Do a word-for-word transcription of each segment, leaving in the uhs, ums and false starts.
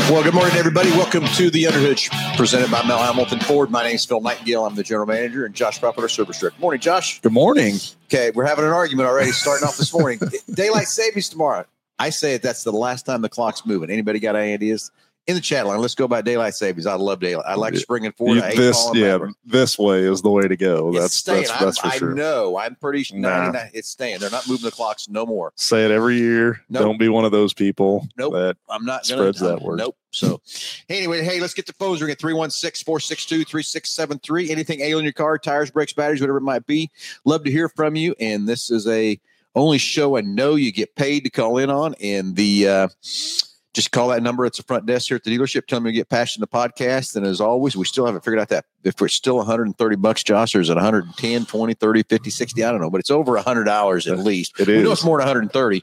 Well, good morning, everybody. Welcome to the Underhitch, presented by Mel Hamilton Ford. My name is Phil Nightingale. I'm the general manager, and Josh Crawford, our service director. Good morning, Josh. Good morning. Okay, we're having an argument already starting off this morning. Daylight savings tomorrow. I say it, that's the last time the clock's moving. Anybody got any ideas? In the chat line, let's go by daylight savings. I love daylight. I like springing forward. You, I hate this, falling yeah, backward. this way is the way to go. It's That's staying. that's, that's for I sure. know. I'm pretty sure Nah. it's staying. They're not moving the clocks no more. Say it every year. Nope. Don't be one of those people Nope. that I'm not gonna, spreads that I'm, word. Nope. So, anyway, hey, let's get the phones ringing. three one six, four six two, three six seven three. Anything ailing your car, tires, brakes, batteries, whatever it might be. Love to hear from you. And this is a only show I know you get paid to call in on. And the uh, just call that number. It's the front desk here at the dealership. Tell me to get past in the podcast. And as always, we still haven't figured out that if it's still one hundred thirty bucks, Josh, or is it one hundred ten, twenty, thirty, fifty, sixty? I don't know, but it's over one hundred dollars at least. It we is. know it's more than one hundred thirty.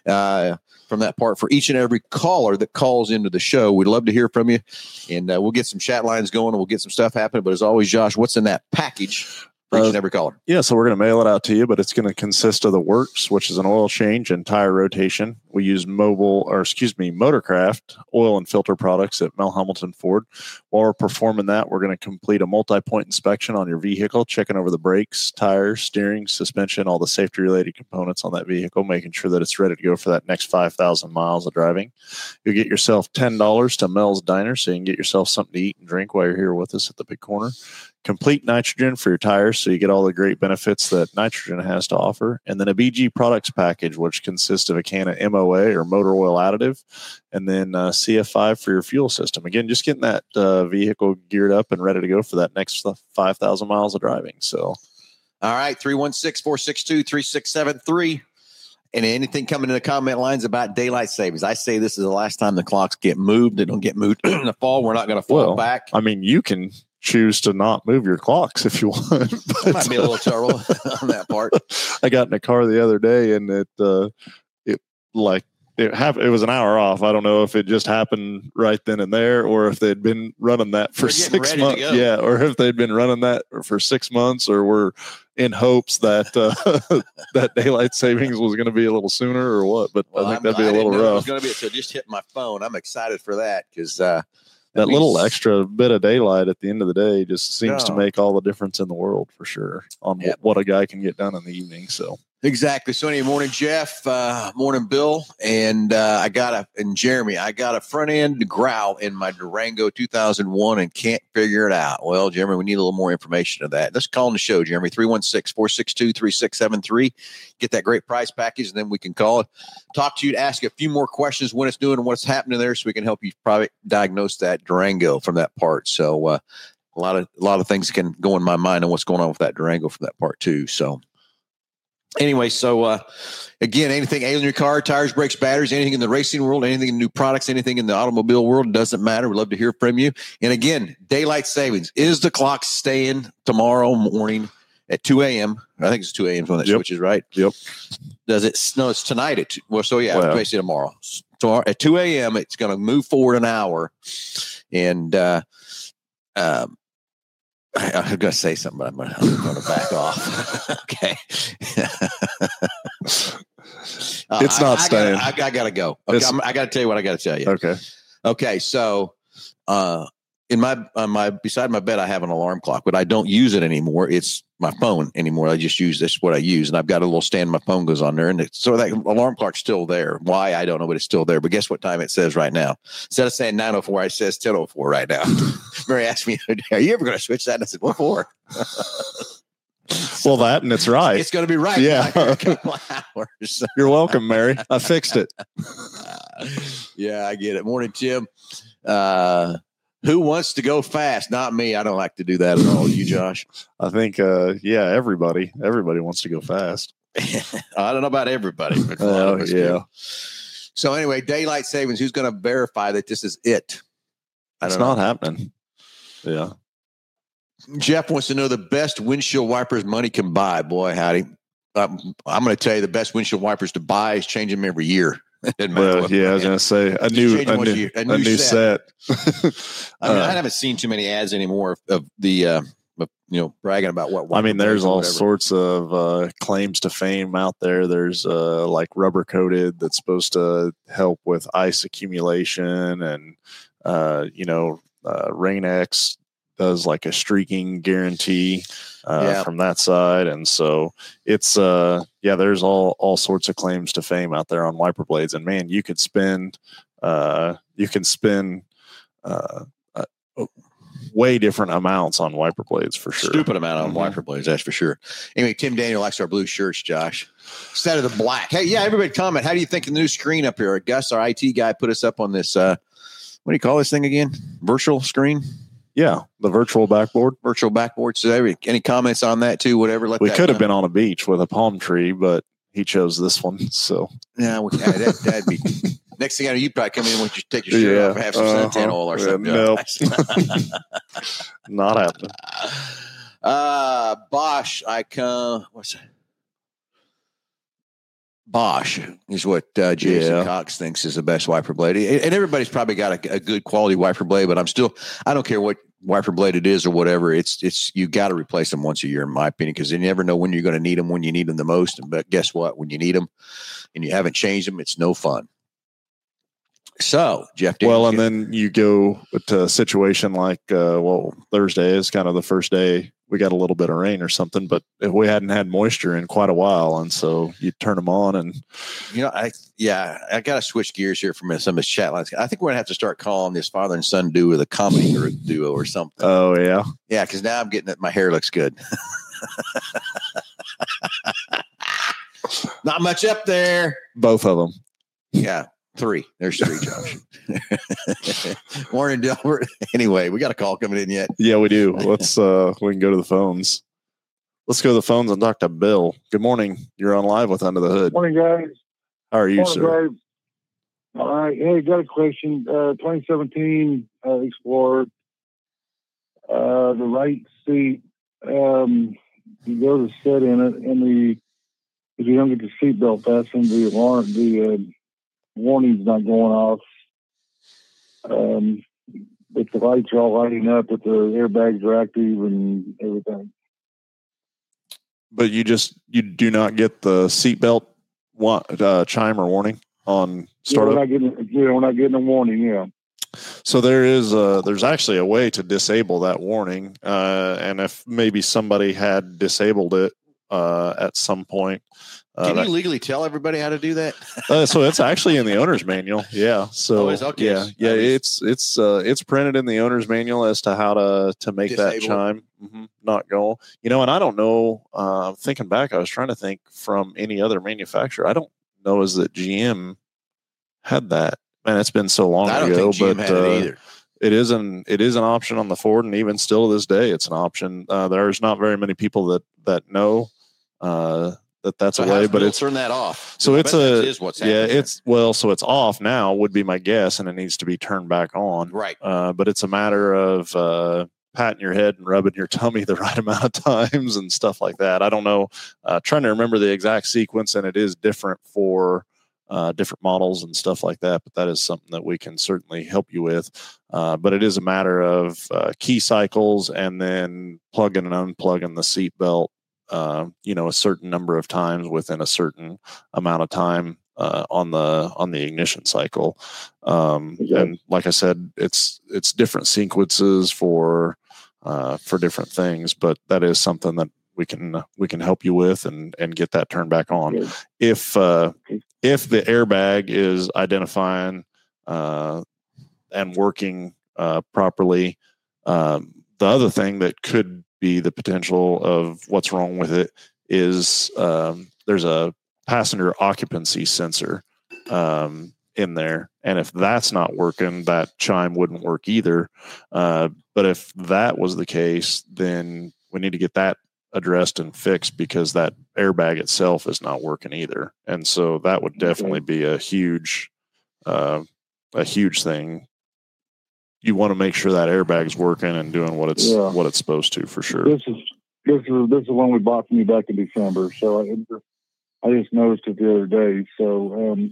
Uh, from that part for each and every caller that calls into the show. We'd love to hear from you, and uh, we'll get some chat lines going, and we'll get some stuff happening. But as always, Josh, what's in that package for each Uh, and every caller? Yeah, so we're going to mail it out to you, but it's going to consist of the works, which is an oil change and tire rotation. We use mobile, or excuse me, Motorcraft oil and filter products at Mel Hamilton Ford. While we're performing that, we're going to complete a multi-point inspection on your vehicle, checking over the brakes, tires, steering, suspension, all the safety-related components on that vehicle, making sure that it's ready to go for that next five thousand miles of driving. You'll get yourself ten dollars to Mel's Diner, so you can get yourself something to eat and drink while you're here with us at the Big Corner. Complete nitrogen for your tires, so you get all the great benefits that nitrogen has to offer. And then a B G products package, which consists of a can of M O A or motor oil additive, and then uh, C F five for your fuel system. Again, just getting that uh, vehicle geared up and ready to go for that next five thousand miles of driving. So, all right, three one six, four six two, three six seven three. And anything coming in the comment lines about daylight savings. I say this is the last time the clocks get moved. They don't get moved in the fall. We're not going to fall well, back. I mean, you can choose to not move your clocks if you want. But, might be a little trouble on that part. I got in a car the other day, and it uh, it like it happened. It was an hour off. I don't know if it just happened right then and there, or if they'd been running that for six months. Yeah, or if they'd been running that for six months, or were in hopes that uh, that daylight savings was going to be a little sooner, or what. But well, I think I'm, that'd be a little rough. It was going to be. So just hit my phone. I'm excited for that because. Uh, That, that little extra bit of daylight at the end of the day just seems no. to make all the difference in the world for sure on yep. what a guy can get done in the evening. So exactly. So anyway, morning, Jeff, uh, morning, Bill, and uh, I got a and Jeremy. I got a front end growl in my Durango two thousand one and can't figure it out. Well, Jeremy, we need a little more information of that. Let's call in the show, Jeremy. three one six, four six two, three six seven three. Get that great price package, and then we can call it, talk to you, to ask a few more questions when it's doing and what's happening there, so we can help you probably diagnose that Durango from that part. So uh, a lot of a lot of things can go in my mind on what's going on with that Durango from that part too. So anyway, so uh, again, anything ailing your car, tires, brakes, batteries, anything in the racing world, anything in new products, anything in the automobile world, doesn't matter. We'd love to hear from you. And again, daylight savings. Is the clock staying tomorrow morning at two a.m.? I think it's two a.m. when that yep. switches, right? Yep. Does it? No, it's tonight at two. Well, so yeah, well, basically tomorrow. Tomorrow at two a.m., it's going to move forward an hour. And uh, um, I, I'm going to say something, but I'm going to back off. Okay. uh, it's not I, staying. I, gotta, I, I got to go. Okay, I'm, I got to tell you what I got to tell you. Okay. Okay. So, uh, in my, uh, my, beside my bed, I have an alarm clock, but I don't use it anymore. It's my phone anymore. I just use this, what I use. And I've got a little stand my phone goes on there. And it's, so that alarm clock's still there. Why? I don't know, but it's still there. But guess what time it says right now? Instead of saying nine oh four, it says ten oh four right now. Mary asked me, are you ever going to switch that? And I said, what for? Well, that, and it's right. It's going to be right. Yeah. In like a couple hours. You're welcome, Mary. I fixed it. Yeah, I get it. Morning, Tim. Uh, Who wants to go fast? Not me. I don't like to do that at all. You, Josh? I think, uh, yeah, everybody, everybody wants to go fast. I don't know about everybody. But oh, yeah. Do. So anyway, daylight savings. Who's going to verify that this is it? I it's not know. happening. Yeah. Jeff wants to know the best windshield wipers money can buy. Boy, howdy. Um, I'm going to tell you the best windshield wipers to buy is change them every year. Well, yeah, I was going to say a new, a new, a new, a new set. set. I mean, uh, I haven't seen too many ads anymore of, of the, uh, of, you know, bragging about what. I mean, there's all sorts of uh, claims to fame out there. There's uh, like rubber coated that's supposed to help with ice accumulation and Uh, you know, uh, Rain-X does like a streaking guarantee uh, Yeah. from that side. And so it's, uh, yeah, there's all, all sorts of claims to fame out there on wiper blades. And man, you could spend, uh, you can spend uh, uh, way different amounts on wiper blades for sure. Stupid amount on mm-hmm. wiper blades, that's for sure. Anyway, Tim Daniel likes our blue shirts, Josh. Instead of the black. Hey, yeah, everybody comment. How do you think the new screen up here? Gus, our I T guy, put us up on this, uh, what do you call this thing again? Virtual screen? Yeah, the virtual backboard. Virtual backboard. So every, any comments on that too, whatever? Let we that could have come. been on a beach with a palm tree, but he chose this one. So yeah, we, yeah that, that'd be... Next thing I know, you probably come in when you take your shirt yeah, off and have some uh-huh. suntan oil or something. Nope. Not happening. Uh, Bosch, I come. What's that? Bosch is what uh, Jason yeah. Cox thinks is the best wiper blade. And everybody's probably got a, a good quality wiper blade, but I'm still, I don't care what wiper blade it is or whatever. It's, it's, you got to replace them once a year, in my opinion, because you never know when you're going to need them, when you need them the most. But guess what? When you need them and you haven't changed them, it's no fun. So, Jeff Daniels, well, and then you go to a situation like, uh, well, Thursday is kind of the first day we got a little bit of rain or something, but if we hadn't had moisture in quite a while, and so you turn them on, and you know, I yeah, I got to switch gears here from some of his chat lines. I think we're gonna have to start calling this father and son duo the comedy duo or something. Oh yeah, yeah, because now I'm getting it. My hair looks good. Not much up there. Both of them. Yeah. Three. There's three, Josh. Morning, Delbert. Anyway, we got a call coming in yet. Yeah, we do. Let's uh we can go to the phones. Let's go to the phones and talk to Bill. Good morning. You're on live with Under the Hood. Morning, guys. How are you, morning, sir? Guys. All right. Hey, got a question. Uh twenty seventeen uh, Explorer. Uh the right seat. Um you go to sit in it, and the if you don't get the seatbelt fastened, the alarm the uh warning's not going off. Um, but the lights are all lighting up, but the airbags are active and everything. But you just you do not get the seatbelt uh, chime or warning on startup. Yeah, we're not getting. Yeah, we're not getting a warning. Yeah. So there is a, there's actually a way to disable that warning, uh, and if maybe somebody had disabled it uh, at some point. Uh, Can that, you legally tell everybody how to do that? uh, so it's actually in the owner's manual. Yeah. So oh, it's okay. yeah, yeah, it's it's uh, it's printed in the owner's manual as to how to to make Disable. that chime mm-hmm, not go. You know, and I don't know. Uh, thinking back, I was trying to think from any other manufacturer. I don't know is that G M had that. Man, it's been so long I don't ago. think G M but had uh, it either. It is an it is an option on the Ford, and even still to this day, it's an option. Uh, there's not very many people that that know. Uh, that that's so a way, but Bill it's turn that off. So I it's a is what's yeah, happening. it's well, so it's off now would be my guess, and it needs to be turned back on. Right. Uh, but it's a matter of uh, patting your head and rubbing your tummy the right amount of times and stuff like that. I don't know. Uh, trying to remember the exact sequence, and it is different for uh, different models and stuff like that. But that is something that we can certainly help you with. Uh, but it is a matter of uh, key cycles and then plugging and unplugging the seatbelt. Uh, you know, a certain number of times within a certain amount of time uh, on the on the ignition cycle, um, yeah. and like I said, it's it's different sequences for uh, for different things, but that is something that we can we can help you with and and get that turned back on. Yeah. If uh, if the airbag is identifying uh, and working uh, properly, um, the other thing that could be the potential of what's wrong with it is um, there's a passenger occupancy sensor um, in there. And if that's not working, that chime wouldn't work either. Uh, but if that was the case, then we need to get that addressed and fixed because that airbag itself is not working either. And so that would definitely be a huge, uh, a huge thing. You want to make sure that airbag's working and doing what it's yeah. what it's supposed to for sure. This is this is this is one we bought from you back in December, so I, I just noticed it the other day. So um,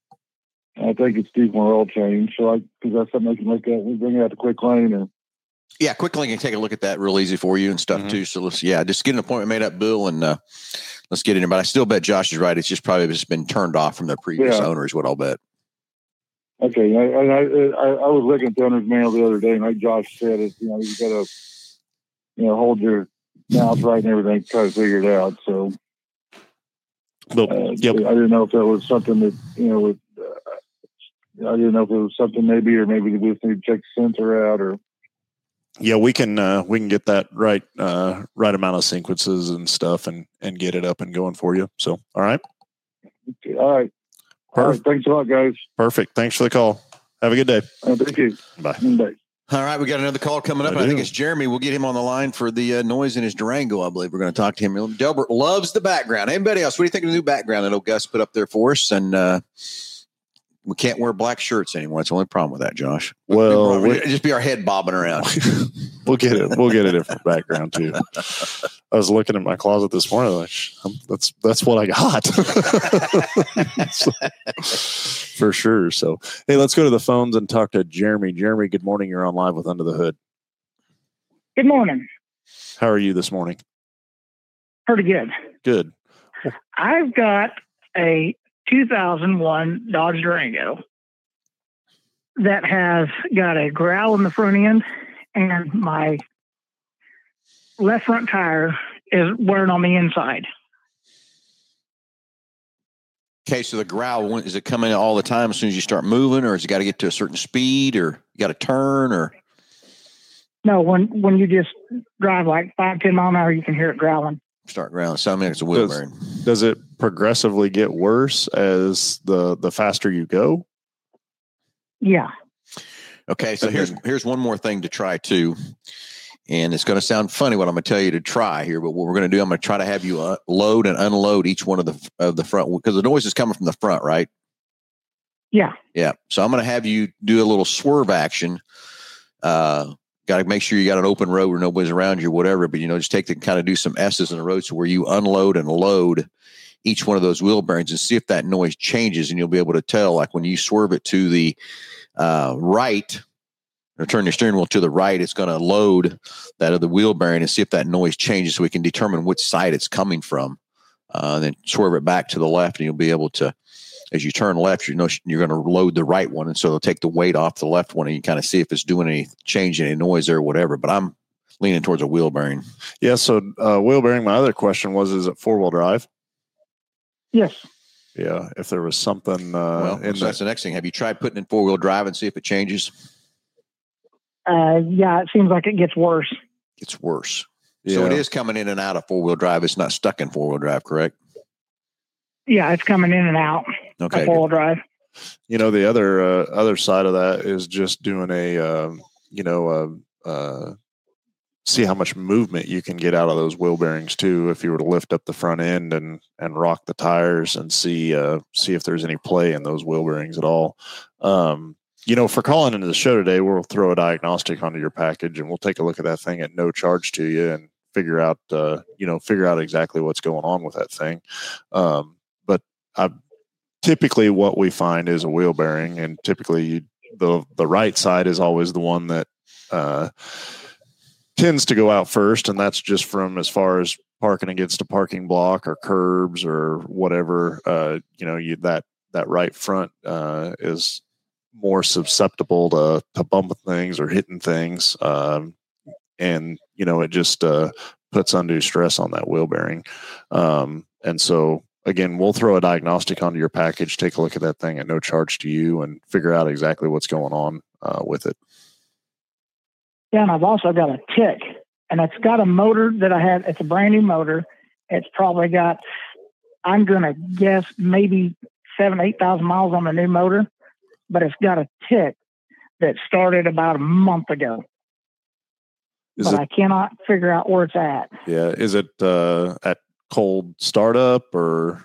I think it's due for an oil change. So I because that's something I can look at. We bring it out to Quick Lane or yeah, Quick Lane can take a look at that real easy for you and stuff mm-hmm. too. So let's yeah, just get an appointment made up, Bill, and uh, let's get in there. But I still bet Josh is right. It's just probably just been turned off from the previous yeah. owner is what I'll bet. Okay, I, I, I, I was looking at the owner's manual the other day, and like Josh said, it, you know, you got to, you know, hold your mouth right and everything, try to figure it out. So, Well, uh, yep. I didn't know if that was something that, you know, with, uh, I didn't know if it was something maybe, or maybe we just need to check the sensor out, or. Yeah, we can uh, we can get that right uh, right amount of sequences and stuff, and and get it up and going for you. So, all right. Okay, all right. All right. Thanks a lot, guys. Perfect. Thanks for the call. Have a good day. Uh, thank you. Bye. Bye. All right, we got another call coming up. I I, do. think it's Jeremy. We'll get him on the line for the uh, noise in his Durango. I believe we're going to talk to him. Delbert loves the background. Anybody else? What do you think of the new background that old Gus put up there for us? And uh, we can't wear black shirts anymore. That's the only problem with that, Josh. Well, we, just be our head bobbing around. We'll get it. We'll get a different background too. I was looking at my closet this morning. Like, that's that's what I got so, for sure. So, hey, let's go to the phones and talk to Jeremy. Jeremy, good morning. You're on live with Under the Hood. Good morning. How are you this morning? Pretty good. Good. I've got a two thousand one Dodge Durango that has got a growl in the front end, and my left front tire is wearing on the inside. Okay, so the growl, is it coming all the time as soon as you start moving, or has it got to get to a certain speed, or you got to turn, or? No, when when you just drive like five, ten mile an hour, you can hear it growling. Start growling. So I mean, it's a wheel does, bearing. Does it progressively get worse as the the faster you go? Yeah. Okay, so here's here's one more thing to try too, and it's going to sound funny what I'm going to tell you to try here, but what we're going to do, I'm going to try to have you uh, load and unload each one of the of the front, because the noise is coming from the front, right? Yeah. Yeah. So I'm going to have you do a little swerve action. Uh, got to make sure you got an open road where nobody's around you, whatever. But you know, just take the kind of do some S's in the road, so where you unload and load each one of those wheel bearings and see if that noise changes, and you'll be able to tell, like when you swerve it to the uh, right, or turn your steering wheel to the right, it's going to load that of the wheel bearing and see if that noise changes, so we can determine which side it's coming from. Uh, and then swerve it back to the left, and you'll be able to, as you turn left, you know you're going to load the right one, and so it'll take the weight off the left one, and you kind of see if it's doing any change, any noise there or whatever. But I'm leaning towards a wheel bearing. Yeah. So uh, wheel bearing. My other question was: is it four wheel drive? Yes. Yeah. If there was something, uh, well, in so the, that's the next thing. Have you tried putting in four wheel drive and see if it changes? Uh, yeah, it seems like it gets worse. It's worse. yeah. So it is coming in and out of four wheel drive. It's not stuck in four wheel drive, correct? Yeah, it's coming in and out. Okay. Four wheel drive. You know, the other uh, other side of that is just doing a, um, you know, uh, uh, see how much movement you can get out of those wheel bearings too. If you were to lift up the front end and and rock the tires and see uh, see if there's any play in those wheel bearings at all. Um, you know, for calling into the show today, we'll throw a diagnostic onto your package, and we'll take a look at that thing at no charge to you and figure out, uh, you know, figure out exactly what's going on with that thing. Um, but I typically what we find is a wheel bearing, and typically you, the the right side is always the one that uh, tends to go out first, and that's just from as far as parking against a parking block or curbs or whatever. Uh, you know, you that that right front uh, is more susceptible to, to bumping things or hitting things. Um, and, you know, it just uh, puts undue stress on that wheel bearing. Um, and so, again, we'll throw a diagnostic onto your package, take a look at that thing at no charge to you, and figure out exactly what's going on uh, with it. Yeah, and I've also got a tick, and it's got a motor that I had. It's a brand new motor. It's probably got, I'm going to guess, maybe seven, eight thousand miles on the new motor. But it's got a tick that started about a month ago. Is but it, I cannot figure out where it's at. Yeah. Is it uh, at cold startup or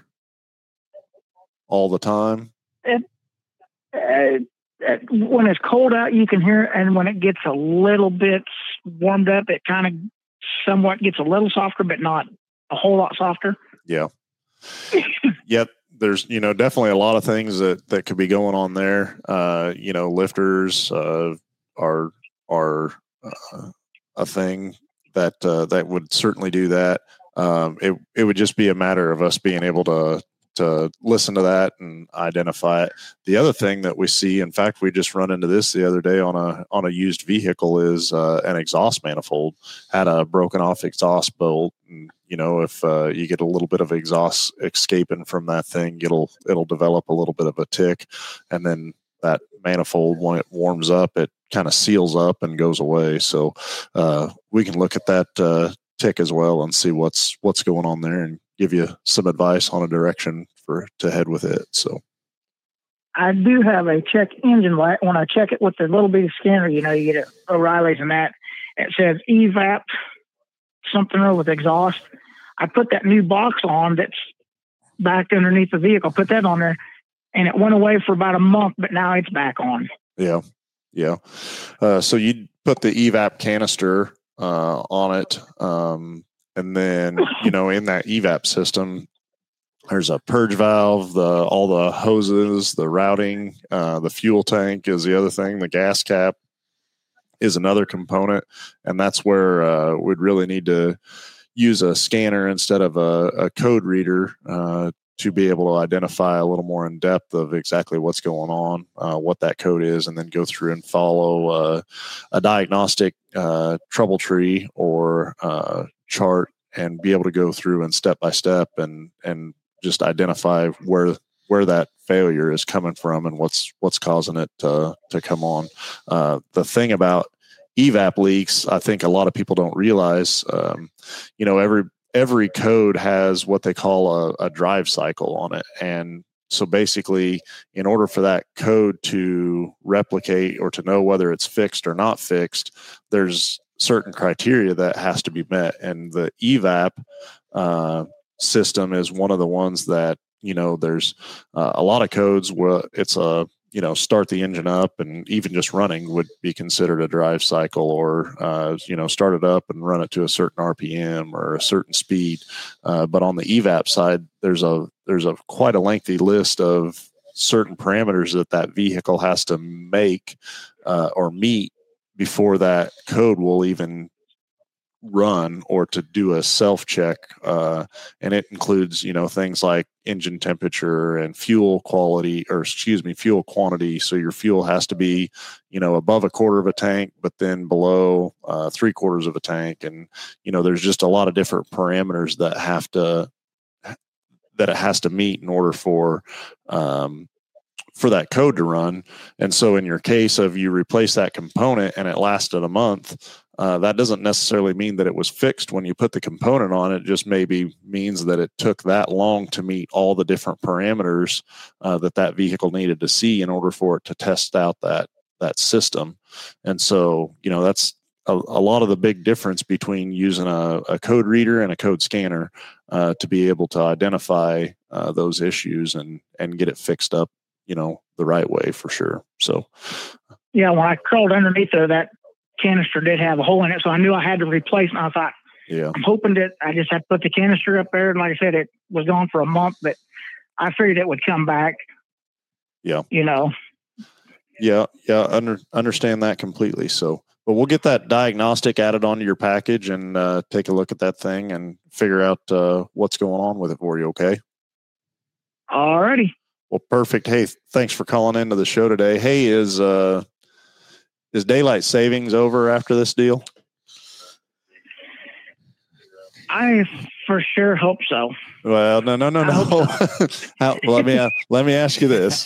all the time? It, it, it, when it's cold out, you can hear it. And when it gets a little bit warmed up, it kind of somewhat gets a little softer, but not a whole lot softer. Yeah. Yep. There's, you know, definitely a lot of things that, that could be going on there. Uh, you know, lifters uh, are are uh, a thing that uh, that would certainly do that. Um, it it would just be a matter of us being able to to listen to that and identify it. The other thing that we see, in fact, we just run into this the other day on a on a used vehicle, is uh, an exhaust manifold had a broken off exhaust bolt. And, you know, if uh, you get a little bit of exhaust escaping from that thing, it'll it'll develop a little bit of a tick, and then that manifold, when it warms up, it kind of seals up and goes away. So uh, we can look at that uh, tick as well and see what's what's going on there, and give you some advice on a direction for to head with it. So I do have a check engine light. When I check it with the little bitty scanner, you know, you get O'Reilly's and that, it says E V A P something or with exhaust. I put that new box on that's back underneath the vehicle, put that on there, and it went away for about a month, but now it's back on. Yeah. Yeah. Uh, so you put the E V A P canister uh, on it. Um, and then, you know, in that E V A P system, there's a purge valve, the all the hoses, the routing, uh, the fuel tank is the other thing. The gas cap is another component. And that's where uh, we'd really need to use a scanner instead of a, a code reader uh, to be able to identify a little more in depth of exactly what's going on, uh, what that code is, and then go through and follow uh, a diagnostic uh, trouble tree or uh, chart, and be able to go through and step by step and and just identify where where that failure is coming from and what's what's causing it to to come on. Uh, the thing about E V A P leaks, I think a lot of people don't realize, um, you know, every every code has what they call a, a drive cycle on it. And so basically, in order for that code to replicate or to know whether it's fixed or not fixed, there's certain criteria that has to be met. And the E V A P uh, system is one of the ones that, you know, there's uh, a lot of codes where it's a, you know, start the engine up, and even just running would be considered a drive cycle, or, uh, you know, start it up and run it to a certain R P M or a certain speed. Uh, but on the E V A P side, there's a, there's a quite a lengthy list of certain parameters that that vehicle has to make uh, or meet before that code will even run, or to do a self check. Uh, and it includes, you know, things like engine temperature and fuel quality, or excuse me, fuel quantity. So your fuel has to be, you know, above a quarter of a tank, but then below uh, three quarters of a tank. And, you know, there's just a lot of different parameters that have to, that it has to meet in order for, um, for that code to run. And so in your case of you replace that component and it lasted a month, uh, that doesn't necessarily mean that it was fixed when you put the component on. It just maybe means that it took that long to meet all the different parameters uh, that that vehicle needed to see in order for it to test out that, that system. And so, you know, that's a, a lot of the big difference between using a, a code reader and a code scanner uh, to be able to identify uh, those issues and, and get it fixed up, you know, the right way for sure. So, yeah, when I crawled underneath there, that canister did have a hole in it, so I knew I had to replace it. And I thought, yeah, I'm hoping that I just had to put the canister up there. And like I said, it was gone for a month, but I figured it would come back. Yeah. You know. Yeah. Yeah. Under, understand that completely. So, but we'll get that diagnostic added onto your package and uh, take a look at that thing and figure out uh, what's going on with it for you. Okay. All righty. Well, perfect. Hey, thanks for calling into the show today. Hey, is uh, is daylight savings over after this deal? I for sure hope so. Well, no, no, no, no. How, let me let me ask you this: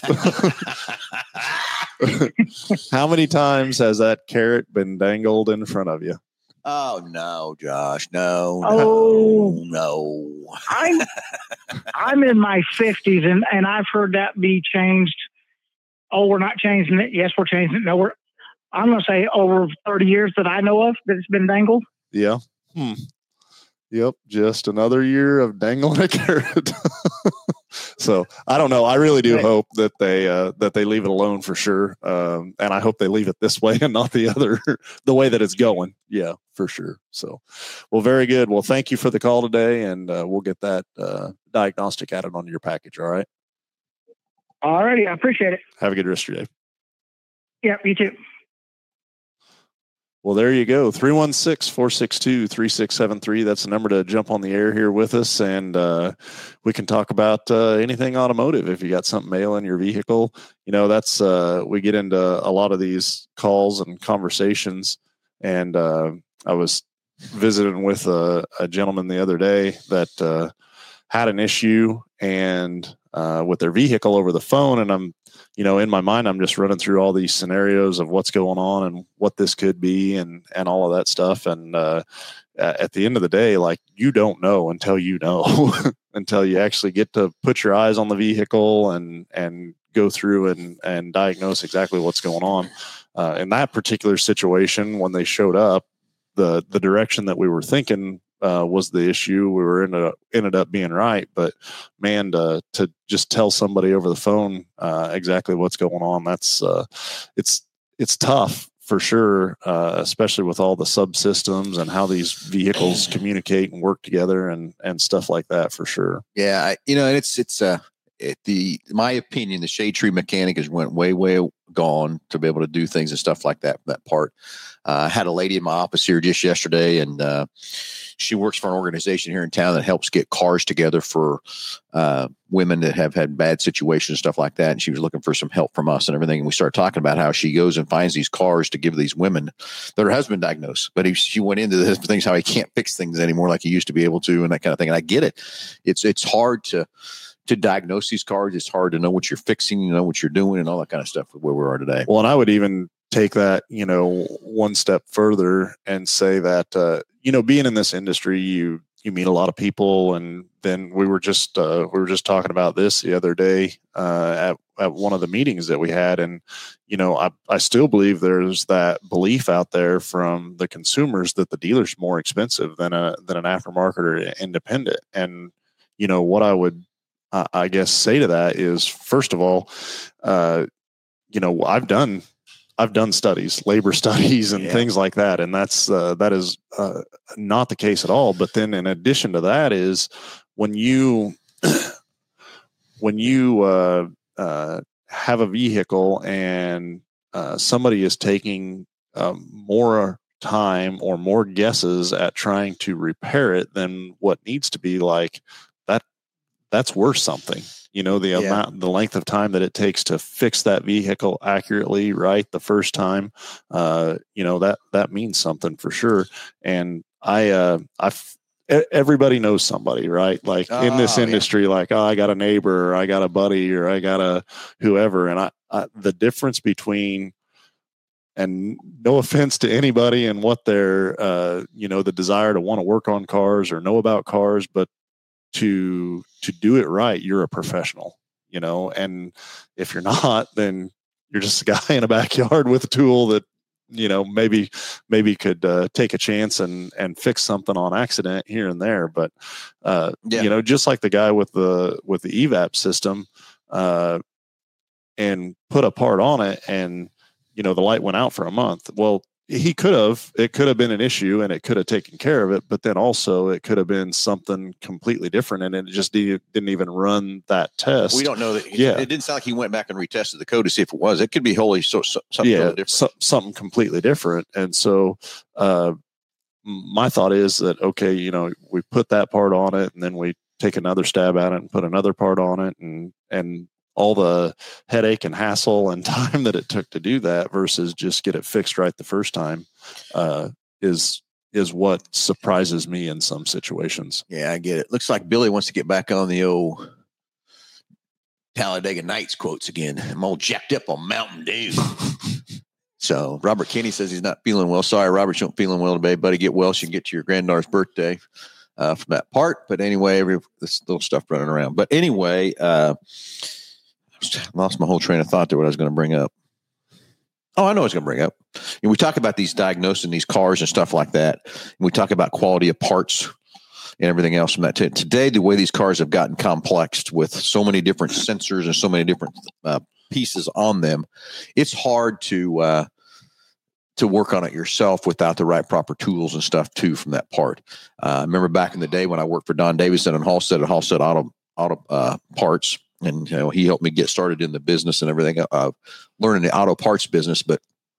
how many times has that carrot been dangled in front of you? Oh no, Josh, no, oh, no, no. I'm I'm in my fifties, and and I've heard that be changed. Oh, we're not changing it. Yes, we're changing it. No, we're. I'm going to say over thirty years that I know of that it's been dangled. Yeah. Hmm. Yep. Just another year of dangling a carrot. So I don't know. I really do hope that they, uh, that they leave it alone for sure. Um, and I hope they leave it this way and not the other, the way that it's going. Yeah, for sure. So, well, very good. Well, thank you for the call today, and uh, we'll get that uh, diagnostic added onto your package. All right. All righty. I appreciate it. Have a good rest of your day. Yeah, you too. Well, there you go. three one six, four six two, three six seven three. That's the number to jump on the air here with us. And uh, we can talk about uh, anything automotive. If you got something ailing your vehicle, you know, that's, uh, we get into a lot of these calls and conversations. And uh, I was visiting with a, a gentleman the other day that uh, had an issue and uh, with their vehicle over the phone. And I'm, you know, in my mind, I'm just running through all these scenarios of what's going on and what this could be and, and all of that stuff. And uh, at the end of the day, like, you don't know until you know, until you actually get to put your eyes on the vehicle and, and go through and, and diagnose exactly what's going on. Uh, in that particular situation, when they showed up, the, the direction that we were thinking Uh, was the issue. We were ended up, ended up being right, but man, to, to just tell somebody over the phone uh, exactly what's going on, that's uh, it's it's tough for sure, uh, especially with all the subsystems and how these vehicles communicate and work together and and stuff like that, for sure. Yeah, I, you know, it's it's uh, it, the in my opinion, the shade tree mechanic has went way way gone to be able to do things and stuff like that. That part. Uh, I had a lady in my office here just yesterday, and uh, she works for an organization here in town that helps get cars together for uh, women that have had bad situations and stuff like that. And she was looking for some help from us and everything. And we started talking about how she goes and finds these cars to give these women that her husband diagnosed. But he, she went into the things, how he can't fix things anymore like he used to be able to, and that kind of thing. And I get it. It's it's hard to to diagnose these cars. It's hard to know what you're fixing, you know, what you're doing and all that kind of stuff where we are today. Well, and I would even take that, you know, one step further and say that, uh, you know, being in this industry, you, you meet a lot of people. And then we were just, uh, we were just talking about this the other day, uh, at, at one of the meetings that we had. And, you know, I, I still believe there's that belief out there from the consumers that the dealer's more expensive than a, than an aftermarket or independent. And, you know, what I would, uh, I guess, say to that is, first of all, uh, you know, I've done, I've done studies, labor studies and yeah. things like that. And that's, uh, that is uh, not the case at all. But then in addition to that is when you, when you uh, uh, have a vehicle and uh, somebody is taking um, more time or more guesses at trying to repair it than what needs to be, like that, that's worth something. You know, the yeah. amount, the length of time that it takes to fix that vehicle accurately, right, the first time, uh, you know, that, that means something for sure. And I, uh, I, everybody knows somebody, right? Like oh, in this industry, yeah. like, oh, I got a neighbor, or I got a buddy, or I got a whoever. And I, I, the difference between, and no offense to anybody and what their, uh, you know, the desire to want to work on cars or know about cars, but to to do it right, you're a professional, you know, and if you're not, then you're just a guy in a backyard with a tool that, you know, maybe maybe could uh, take a chance and and fix something on accident here and there. But uh, yeah. you know, just like the guy with the with the E V A P system, uh, and put a part on it, and you know, the light went out for a month. Well, he could have, it could have been an issue and it could have taken care of it, but then also it could have been something completely different and it just de- didn't even run that test. We don't know that. He, yeah. It didn't sound like he went back and retested the code to see if it was. It could be wholly so, so something yeah, totally different. So, something completely different. And so, uh, my thought is that, okay, you know, we put that part on it and then we take another stab at it and put another part on it and, and, all the headache and hassle and time that it took to do that versus just get it fixed right the first time uh, is is what surprises me in some situations. Yeah, I get it. Looks like Billy wants to get back on the old Talladega Nights quotes again. I'm all jacked up on Mountain Dew. So Robert Kenny says he's not feeling well. Sorry, Robert, you don't feeling well today, buddy. Get well so you can get to your granddaughter's birthday uh, from that part. But anyway, every this little stuff running around. But anyway, uh, lost my whole train of thought there, what I was going to bring up. Oh, I know what I was going to bring up. And we talk about these diagnosing these cars and stuff like that. And we talk about quality of parts and everything else from that. T- today, the way these cars have gotten complexed with so many different sensors and so many different uh, pieces on them, it's hard to uh, to work on it yourself without the right proper tools and stuff too from that part. Uh, I remember back in the day when I worked for Don Davidson and Halstead at Halstead Auto Auto uh, Parts. And, you know, he helped me get started in the business and everything, uh, learning the auto parts business. But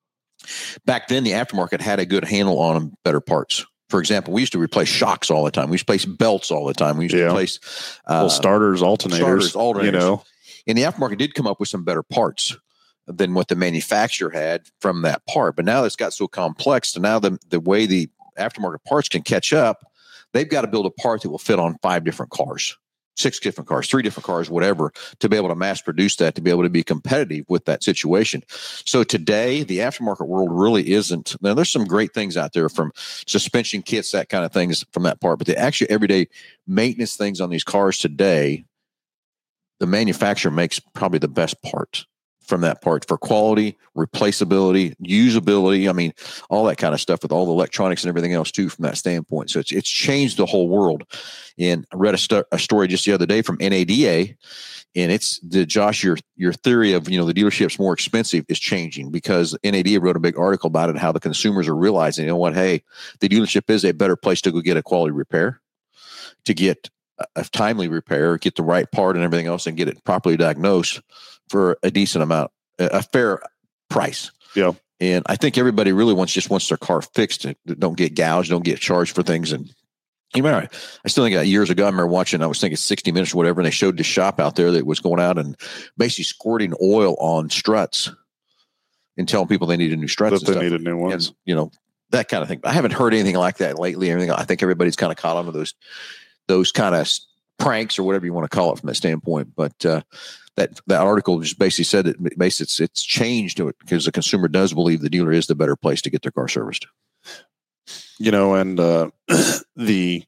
Back then, the aftermarket had a good handle on them, better parts. For example, we used to replace shocks all the time. We used to replace belts all the time. We used Yeah. to replace uh, well, starters, alternators, starters, alternators. You know, and the aftermarket did come up with some better parts than what the manufacturer had from that part. But now it's got so complex, so now the the way the aftermarket parts can catch up, they've got to build a part that will fit on five different cars, six different cars, three different cars, whatever, to be able to mass produce that, to be able to be competitive with that situation. So today, the aftermarket world really isn't. Now, there's some great things out there, from suspension kits, that kind of things from that part. But the actual everyday maintenance things on these cars today, the manufacturer makes probably the best part from that part for quality, replaceability, usability. I mean, all that kind of stuff with all the electronics and everything else too, from that standpoint. So it's it's changed the whole world. And I read a, st- a story just the other day from N A D A, and it's the Josh, your your theory of, you know, the dealership's more expensive is changing, because N A D A wrote a big article about it, how the consumers are realizing, you know what, hey, the dealership is a better place to go get a quality repair, to get a timely repair, get the right part and everything else, and get it properly diagnosed for a decent amount, a fair price. Yeah. And I think everybody really wants, just wants their car fixed. Don't get gouged, don't get charged for things. And you remember, I still think that years ago, I remember watching, I was thinking sixty minutes or whatever, and they showed the shop out there that was going out and basically squirting oil on struts and telling people they needed new struts. That and they stuff. needed new ones. And, you know, that kind of thing. I haven't heard anything like that lately. Everything. I think everybody's kind of caught on to those, those kind of pranks or whatever you want to call it from that standpoint. But uh, that that article just basically said that basically it's, it's changed to it, because the consumer does believe the dealer is the better place to get their car serviced. You know, and uh, the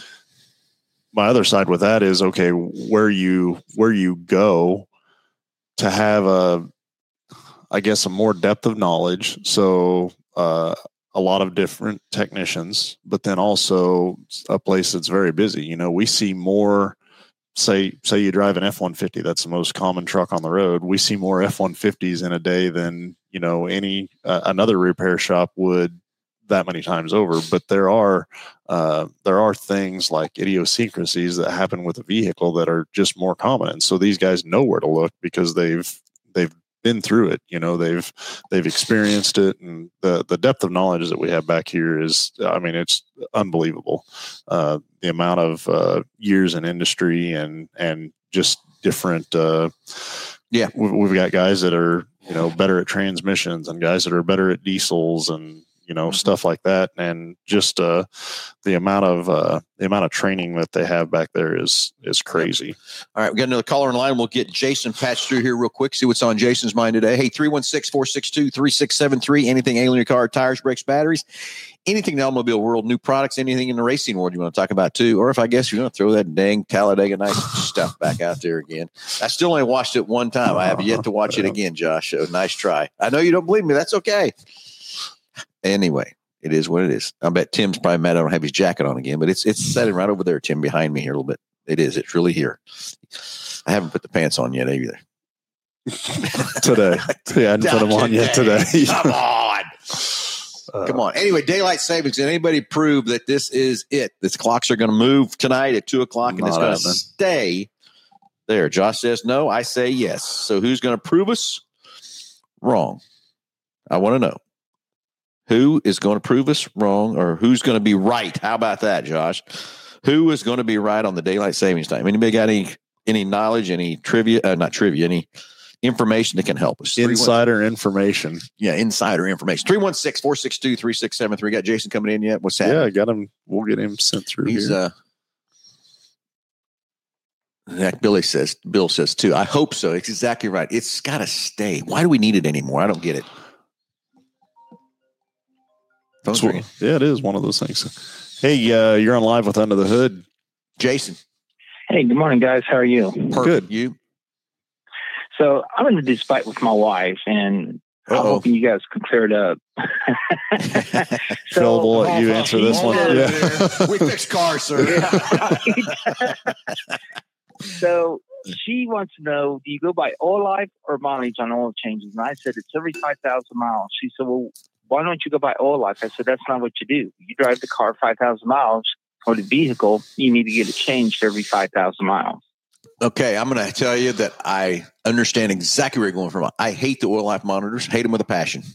my other side with that is, okay, where you where you go to have a, I guess, a more depth of knowledge. So uh, a lot of different technicians, but then also a place that's very busy. You know, we see more. Say, say you drive an F one fifty, that's the most common truck on the road. We see more F one fifties in a day than, you know, any uh, another repair shop would that many times over. But there are uh, there are things like idiosyncrasies that happen with a vehicle that are just more common, and so these guys know where to look because they've they've been through it. You know, they've they've experienced it, and the the depth of knowledge that we have back here is, I mean, it's unbelievable. Uh, the amount of uh, years in industry and and just different. Uh, yeah, we've, we've got guys that are, you know, better at transmissions, and guys that are better at diesels, and you know, mm-hmm. stuff like that. And just uh, the amount of uh, the amount of training that they have back there is is crazy. All right, we got another caller in line. We'll get Jason patched through here real quick, see what's on Jason's mind today. Hey, three one six, four six two, three six seven three. Anything ailing your car, tires, brakes, batteries, anything in the automobile world, new products, anything in the racing world you want to talk about too. Or if I guess you're going to throw that dang Talladega Nights stuff back out there again. I still only watched it one time. I have yet to watch it again, Josh. So nice try. I know you don't believe me. That's okay. Anyway, it is what it is. I bet Tim's probably mad I don't have his jacket on again, but it's it's sitting right over there, Tim, behind me here a little bit. It is. It's really here. I haven't put the pants on yet either. Today. Yeah, I hadn't put them on yet today. Come on. Uh, Come on. Anyway, daylight savings. Did anybody prove that this is it? These clocks are going to move tonight at two o'clock and it's going to stay there? Josh says no. I say yes. So who's going to prove us wrong? I want to know. Who is going to prove us wrong, or who's going to be right? How about that, Josh? Who is going to be right on the daylight savings time? Anybody got any any knowledge, any trivia, uh, not trivia, any information that can help us? Insider information. Yeah, insider information. three one six, four six two, three six seven three. Got Jason coming in yet? What's happening? Yeah, I got him. We'll get him sent through He's, here. Uh, like Billy says, Bill says too. I hope so. It's exactly right. It's got to stay. Why do we need it anymore? I don't get it. What, yeah, it is one of those things. Hey, uh, you're on live with Under the Hood. Jason. Hey, good morning, guys. How are you? Perfect. Good. You? So I'm in a dispute with my wife, and Uh-oh. I'm hoping you guys can clear it up. So, Phil, we'll let you answer this one. Yeah. We fix cars, sir. Yeah. So she wants to know, do you go by oil life or mileage on oil changes? And I said, it's every five thousand miles. She said, well, why don't you go by oil life? I said, that's not what you do. You drive the car five thousand miles, or the vehicle, you need to get it changed every five thousand miles. Okay, I'm going to tell you that I understand exactly where you're going from. I hate the oil life monitors, hate them with a passion.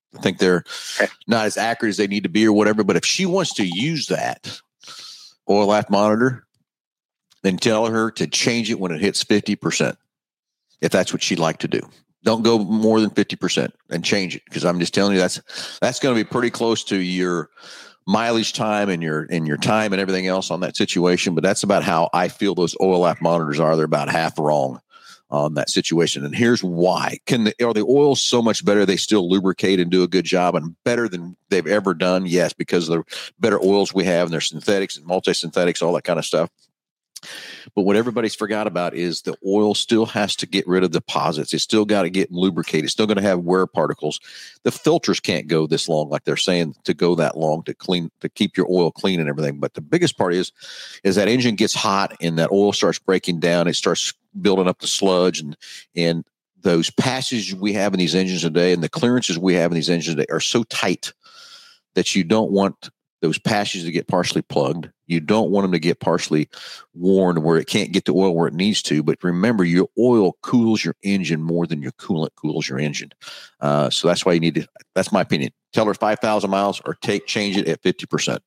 I think they're not as accurate as they need to be or whatever. But if she wants to use that oil life monitor, then tell her to change it when it hits fifty percent, if that's what she'd like to do. Don't go more than fifty percent and change it, because I'm just telling you that's that's going to be pretty close to your mileage time and your and your time and everything else on that situation. But that's about how I feel those oil life monitors are. They're about half wrong on that situation. And here's why. Can the, are the oils so much better? They still lubricate and do a good job and better than they've ever done? Yes, because of the better oils we have, and they're synthetics and multi-synthetics, all that kind of stuff. But what everybody's forgot about is the oil still has to get rid of deposits. It's still got to get lubricated. It's still going to have wear particles. The filters can't go this long, like they're saying, to go that long to clean, to keep your oil clean and everything. But the biggest part is, is that engine gets hot and that oil starts breaking down. It starts building up the sludge, and and those passages we have in these engines today and the clearances we have in these engines today are so tight that you don't want those passages to get partially plugged. You don't want them to get partially worn where it can't get the oil where it needs to. But remember, your oil cools your engine more than your coolant cools your engine. Uh, so that's why you need to, that's my opinion. Tell her five thousand miles or take, change it at fifty percent.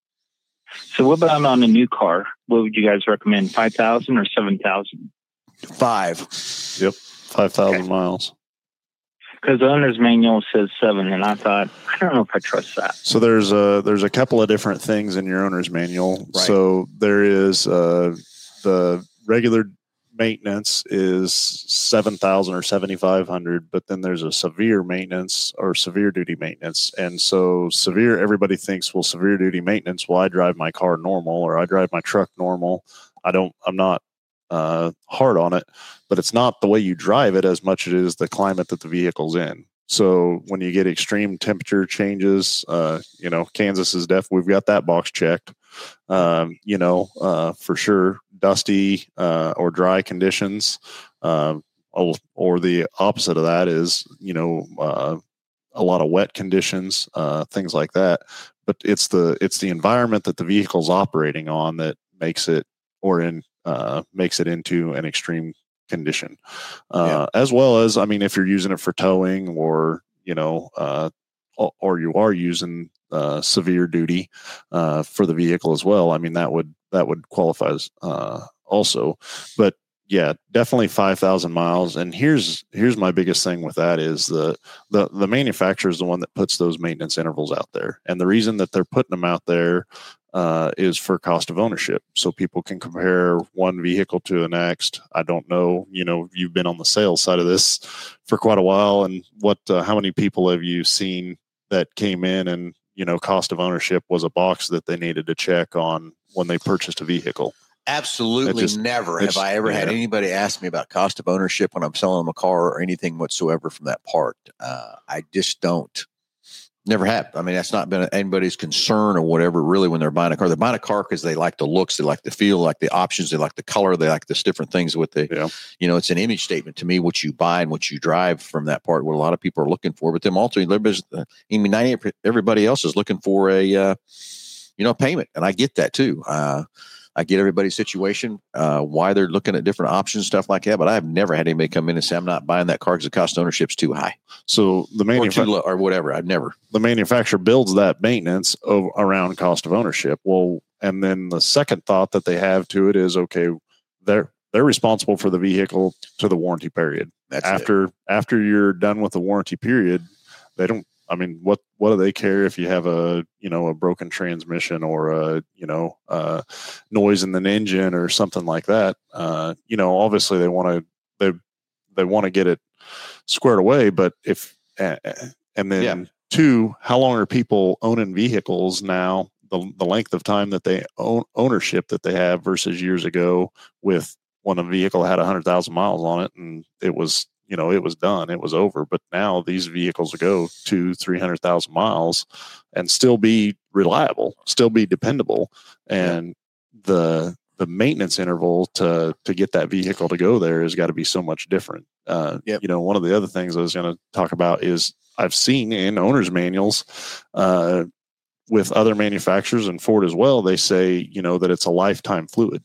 So what about on a new car? What would you guys recommend, five thousand or seven thousand? Five. Yep. five thousand Okay. miles. Because the owner's manual says seven, and I thought, I don't know if I trust that. So there's a there's a couple of different things in your owner's manual. Right. So there is uh, the regular maintenance is seven thousand or seventy five hundred, but then there's a severe maintenance or severe duty maintenance. And so severe, everybody thinks, well, severe duty maintenance. Well, I drive my car normal, or I drive my truck normal. I don't. I'm not uh, hard on it, but it's not the way you drive it as much as it is the climate that the vehicle's in. So when you get extreme temperature changes, uh, you know, Kansas is deaf. We've got that box checked, um, you know, uh, for sure. Dusty uh, or dry conditions, uh, or the opposite of that is, you know, uh, a lot of wet conditions, uh, things like that. But it's the it's the environment that the vehicle's operating on that makes it, or in uh, makes it into an extreme condition, uh, yeah. As well as, I mean, if you're using it for towing, or, you know, uh, or you are using uh, severe duty uh, for the vehicle as well, I mean, that would, that would qualify as uh, also. But yeah, definitely five thousand miles. And here's, here's my biggest thing with that is the, the, the manufacturer is the one that puts those maintenance intervals out there. And the reason that they're putting them out there uh, is for cost of ownership. So people can compare one vehicle to the next. I don't know, you know, you've been on the sales side of this for quite a while, and what, uh, how many people have you seen that came in and, you know, cost of ownership was a box that they needed to check on when they purchased a vehicle? Absolutely just, never have I ever yeah. had anybody ask me about cost of ownership when I'm selling them a car or anything whatsoever from that part. Uh, I just don't. Never have. I mean, that's not been anybody's concern or whatever, really, when they're buying a car. They're buying a car because they like the looks, they like the feel, like the options, they like the color, they like this different things with the, yeah. you know, it's an image statement to me, what you buy and what you drive from that part, what a lot of people are looking for. But them also, I mean, ninety-eight everybody else is looking for a, uh, you know, payment. And I get that too. Uh, I get everybody's situation, uh, why they're looking at different options, stuff like that. But I've never had anybody come in and say, I'm not buying that car because the cost of ownership's too high. So the manufacturer or, or whatever. I've never. The manufacturer builds that maintenance of, around cost of ownership. Well, and then the second thought that they have to it is, okay, they're they're responsible for the vehicle to the warranty period. That's after it. After you're done with the warranty period, they don't. I mean, what, what do they care if you have a, you know, a broken transmission or a, you know, uh, noise in the engine or something like that? Uh, you know, obviously they want to, they, they want to get it squared away, but if, uh, and then yeah. two, how long are people owning vehicles now? The, the length of time that they own ownership that they have versus years ago with when a vehicle had a hundred thousand miles on it and it was, you know, it was done, it was over. But now these vehicles will go two, three hundred thousand miles and still be reliable, still be dependable. And yeah. the the maintenance interval to to get that vehicle to go there has got to be so much different. Uh, yep. You know, one of the other things I was going to talk about is I've seen in owner's manuals uh, with other manufacturers and Ford as well, they say, you know, that it's a lifetime fluid.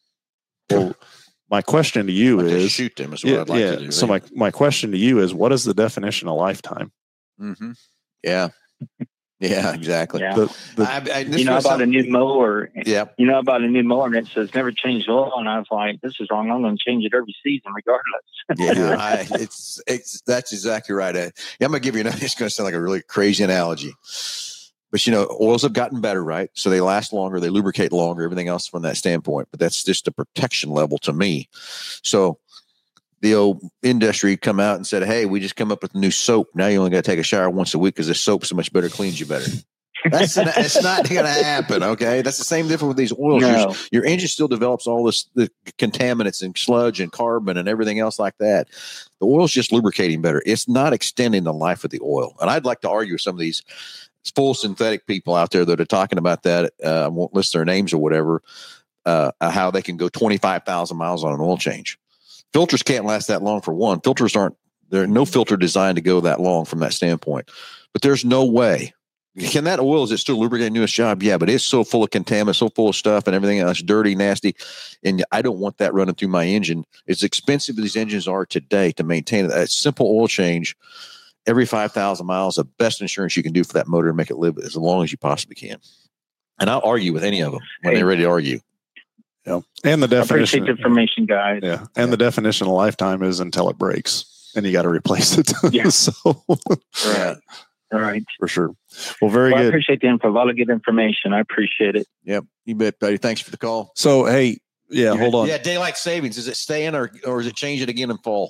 Well, my question to you like is, shoot them is what yeah, I'd like yeah. to do. So my, my question to you is, what is the definition of lifetime? Mm-hmm. Yeah. Yeah, exactly. Yeah. The, the, I, I, this You know, I was bought a some- new mower. Yeah. You know, I bought a new mower and it says never change oil. And I was like, this is wrong. I'm going to change it every season regardless. Yeah, I, it's it's that's exactly right. I, yeah, I'm gonna give you. It's going to sound like a really crazy analogy, but you know, oils have gotten better, right? So they last longer, they lubricate longer, everything else from that standpoint. But that's just a protection level to me. So the old industry come out and said, "Hey, we just come up with a new soap. Now you only got to take a shower once a week because this soap so much better cleans you better." That's not, it's not going to happen. Okay, that's the same difference with these oils. No. Your, your engine still develops all this the contaminants and sludge and carbon and everything else like that. The oil's just lubricating better. It's not extending the life of the oil. And I'd like to argue with some of these full synthetic people out there that are talking about that. Uh, I won't list their names or whatever. Uh, how they can go twenty-five thousand miles on an oil change. Filters can't last that long for one. Filters aren't, there's no filter designed to go that long from that standpoint. But there's no way. Can that oil, is it still lubricating to its job? Yeah, but it's so full of contaminants, so full of stuff and everything else, dirty, nasty. And I don't want that running through my engine. As expensive as these engines are today to maintain it, a simple oil change every five thousand miles, the best insurance you can do for that motor and make it live as long as you possibly can. And I'll argue with any of them when Hey. they're ready to argue. yeah. And the I appreciate definition. the information, guys. Yeah. And the definition of lifetime is until it breaks and you got to replace it. Yeah. So Right. All right. for sure. Well, very Well, I good. appreciate the info. A lot of good information. I appreciate it. Yep. You bet, buddy. Thanks for the call. So, hey, yeah, hold on. Yeah, daylight savings. Is it staying or or is it change it again in fall?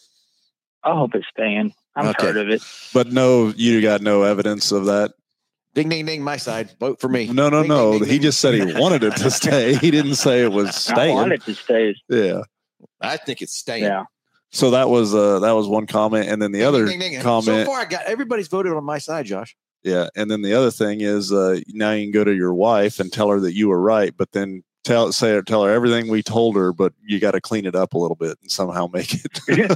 I hope it's staying. I'm Okay. tired of it. But no, you got no evidence of that. Ding, ding, ding. My side. Vote for me. No, no, Ding, no. ding, ding, He ding. just said he wanted it to stay. He didn't say it was I staying. want it to stay. Yeah. I think it's staying. Yeah. So that was uh that was one comment, and then the Ding, other ding, ding, ding. So comment, far, I got everybody's voted on my side, Josh. yeah, and then the other thing is uh now you can go to your wife and tell her that you were right, but then tell say tell her everything we told her, but you got to clean it up a little bit and somehow make it.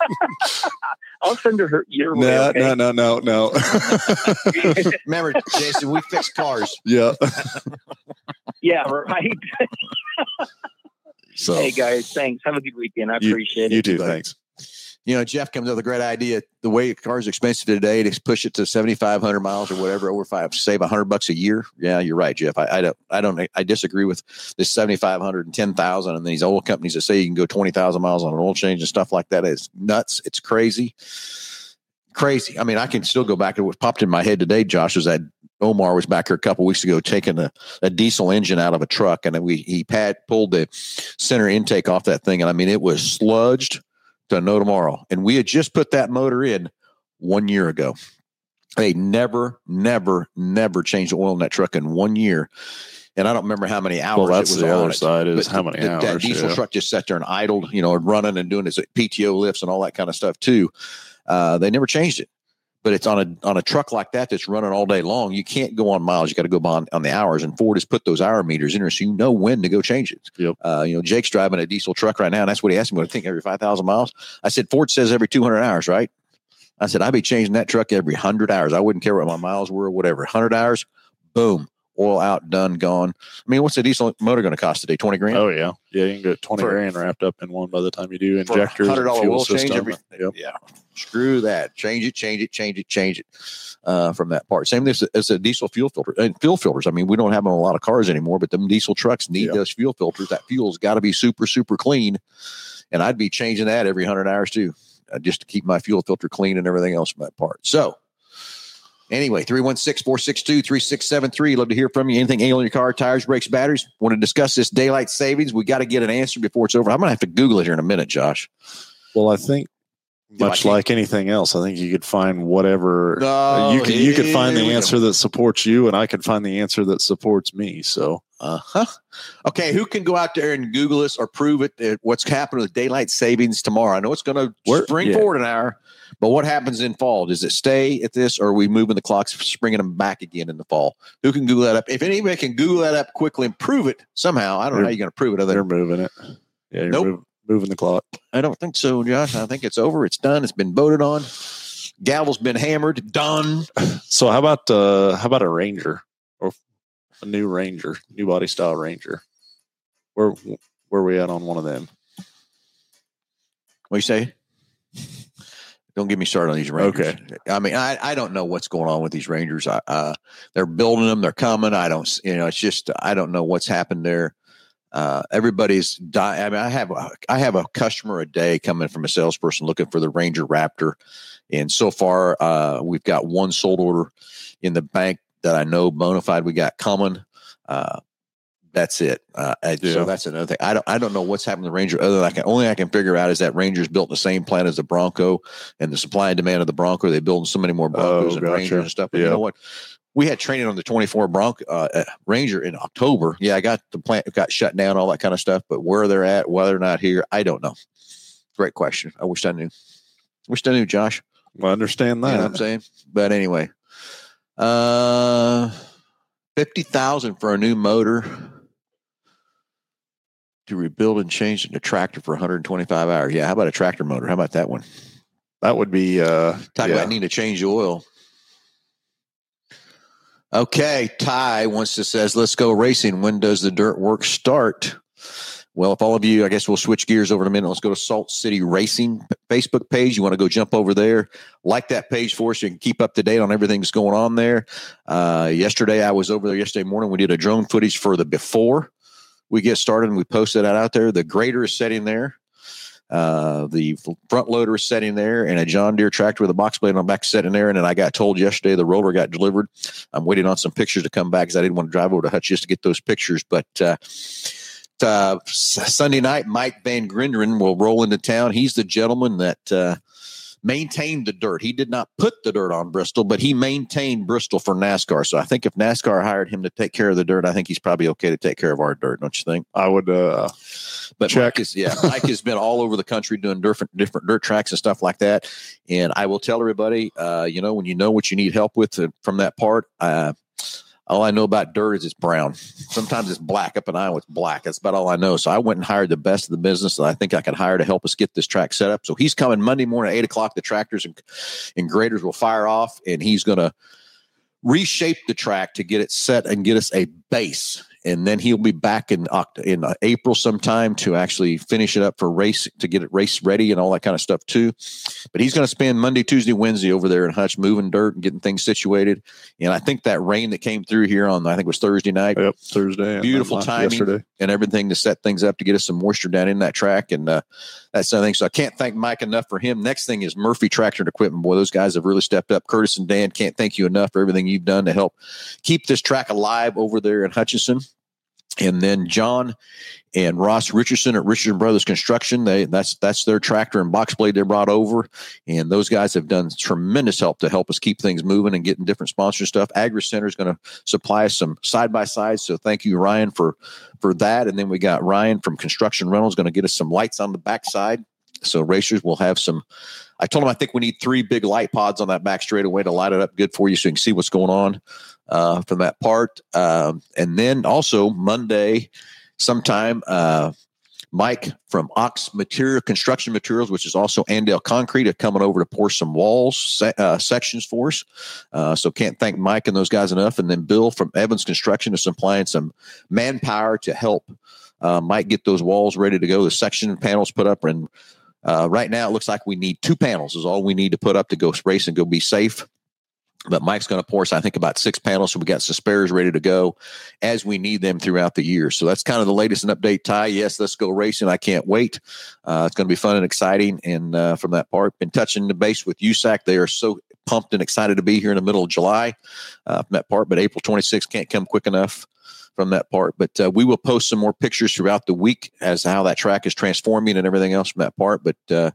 I'll send her her- your way. no, Okay? no, no, no, no. Remember, Jason, we fix cars. Yeah. Yeah, right. So Hey, guys, thanks. Have a good weekend. I you, appreciate you it. too. buddy. Thanks. You know, Jeff comes up with a great idea. The way cars are expensive today, to push it to seventy-five hundred miles or whatever over five, save a hundred bucks a year. Yeah, you're right, Jeff. I, I don't, I don't, I disagree with this seventy-five hundred and ten thousand. And these oil companies that say you can go twenty thousand miles on an oil change and stuff like that is nuts. It's crazy, crazy. I mean, I can still go back to what popped in my head today, Josh, was that Omar was back here a couple weeks ago taking a, a diesel engine out of a truck, and then we he pad, pulled the center intake off that thing, and I mean it was sludged to no tomorrow. And we had just put that motor in one year ago. They never, never, never changed the oil in that truck in one year. And I don't remember how many hours. Well, that's it was the on other it. side is But how the- many the- hours. That diesel yeah. truck just sat there and idled, you know, and running and doing its P T O lifts and all that kind of stuff too. Uh, they never changed it. But it's on a on a truck like that that's running all day long. You can't go on miles. You got to go on, on the hours. And Ford has put those hour meters in there so you know when to go change it. Yep. Uh, you know, Jake's driving a diesel truck right now, and that's what he asked me. What I think every five thousand miles. I said Ford says every two hundred hours, right? I said I'd be changing that truck every one hundred hours. I wouldn't care what my miles were, whatever. one hundred hours, boom, oil out, done, gone. I mean, what's a diesel motor going to cost today? twenty grand. Oh yeah, yeah. You can get twenty For- grand wrapped up in one by the time you do For a injectors, and hundred dollar fuel oil change system. every. Yep. Yeah, screw that. Change it, change it, change it, change it. Uh, from that part. Same as, as a diesel fuel filter and fuel filters. I mean, we don't have them on a lot of cars anymore, but them diesel trucks need Yeah. those fuel filters. That fuel's got to be super, super clean. And I'd be changing that every hundred hours too, uh, just to keep my fuel filter clean and everything else from that part. So anyway, three one six, four six two, three six seven three. Love to hear from you. Anything ailing your car, tires, brakes, batteries. Want to discuss this daylight savings? We got to get an answer before it's over. I'm going to have to Google it here in a minute, Josh. Well, I think I much can't- like anything else, I think you could find whatever No, you could. You could find here the we go. answer that supports you, and I could find the answer that supports me. So Uh-huh. Okay, who can go out there and Google this or prove it? That what's happening with daylight savings tomorrow? I know it's going to Where- spring yeah. forward an hour, but what happens in fall? Does it stay at this, or are we moving the clocks, springing them back again in the fall? Who can Google that up? If anybody can Google that up quickly and prove it somehow, I don't know how you're going to prove it. Other they're than, moving it. Yeah, you're Nope. mov- moving the clock. I don't think so, Josh. I think it's over. It's done. It's been voted on. Gavel's been hammered. Done. So how about uh how about a Ranger or a new Ranger, new body style Ranger? Where where are we at on one of them? What do you say? Don't get me started on these Rangers. Okay. I mean, I, I don't know what's going on with these Rangers. I, uh, they're building them. They're coming. I don't, you know, it's just, I don't know what's happened there. Uh, everybody's dying. I mean, I have, a, I have a customer a day coming from a salesperson looking for the Ranger Raptor. And so far, uh, we've got one sold order in the bank that I know bona fide we got coming. Uh, That's it. Uh, yeah. So that's another thing. I don't. I don't know what's happened to the Ranger. Other than I can only I can figure out is that Ranger's built the same plant as the Bronco, and the supply and demand of the Bronco. They're building so many more Broncos oh, and gotcha. Rangers and stuff. But yeah. You know what? We had training on the twenty-four Bronco uh, Ranger in October. Yeah, I got the plant got shut down, all that kind of stuff. But where they're at, whether or not here, I don't know. Great question. I wish I knew. Wish I knew, Josh. I understand that. You know what I'm saying? But anyway, uh, fifty thousand for a new motor. To rebuild and change the tractor for one hundred twenty-five hours. Yeah, how about a tractor motor? How about that one? That would be uh talk yeah. about needing to change the oil. Okay, Ty wants to says, let's go racing. When does the dirt work start? Well, if all of you, I guess we'll switch gears over in a minute. Let's go to Salt City Racing Facebook page. You want to go jump over there, like that page for us. So you can keep up to date on everything that's going on there. Uh, yesterday, I was over there yesterday morning. We did a drone footage for the before we get started, and we posted that out there. The grader is sitting there. Uh, the front loader is sitting there, and a John Deere tractor with a box blade on the back sitting there. And then I got told yesterday the roller got delivered. I'm waiting on some pictures to come back because I didn't want to drive over to Hutch just to get those pictures. But uh, uh, Sunday night, Mike Van Grinderen will roll into town. He's the gentleman that uh, maintained the dirt. He did not put the dirt on Bristol, but he maintained Bristol for NASCAR. So I think if NASCAR hired him to take care of the dirt, I think he's probably okay to take care of our dirt. Don't you think? I would uh, but check. Mike is, yeah, Mike has been all over the country doing different, different dirt tracks and stuff like that. And I will tell everybody, uh, you know, when you know what you need help with uh, from that part, uh, all I know about dirt is it's brown. Sometimes it's black. Up in Iowa, it's black. That's about all I know. So I went and hired the best of the business that I think I could hire to help us get this track set up. So he's coming Monday morning at eight o'clock. The tractors and, and graders will fire off, and he's going to reshape the track to get it set and get us a base. And then he'll be back in in April sometime to actually finish it up for race, to get it race ready and all that kind of stuff too. But he's going to spend Monday, Tuesday, Wednesday over there in Hutch moving dirt and getting things situated. And I think that rain that came through here on, I think it was Thursday night. Yep, Thursday. Beautiful and timing yesterday. And everything to set things up to get us some moisture down in that track. And uh, that's something. So I can't thank Mike enough for him. Next thing is Murphy Tractor and Equipment. Boy, those guys have really stepped up. Curtis and Dan, can't thank you enough for everything you've done to help keep this track alive over there in Hutchinson. And then John and Ross Richardson at Richardson Brothers Construction, they that's that's their tractor and box blade they brought over. And those guys have done tremendous help to help us keep things moving and getting different sponsor stuff. Agri Center is going to supply us some side-by-sides. So thank you, Ryan, for, for that. And then we got Ryan from Construction Rentals going to get us some lights on the backside. So racers will have some. I told them I think we need three big light pods on that back straightaway to light it up good for you so you can see what's going on uh, from that part. Um, and then also Monday sometime, uh, Mike from Ox Material Construction Materials, which is also Andale Concrete, are coming over to pour some walls se- uh, sections for us. Uh, so can't thank Mike and those guys enough. And then Bill from Evans Construction is supplying some manpower to help uh, Mike get those walls ready to go. The section panels put up, and Uh, right now, it looks like we need two panels is all we need to put up to go race and go be safe. But Mike's going to pour us, I think, about six panels. So we got some spares ready to go as we need them throughout the year. So that's kind of the latest and update, Ty. Yes, let's go racing. I can't wait. Uh, it's going to be fun and exciting. And uh, from that part, been touching the base with U S A C. They are so pumped and excited to be here in the middle of July uh, from that part. But April twenty-sixth can't come quick enough from that part. But uh, we will post some more pictures throughout the week as to how that track is transforming and everything else from that part. But uh,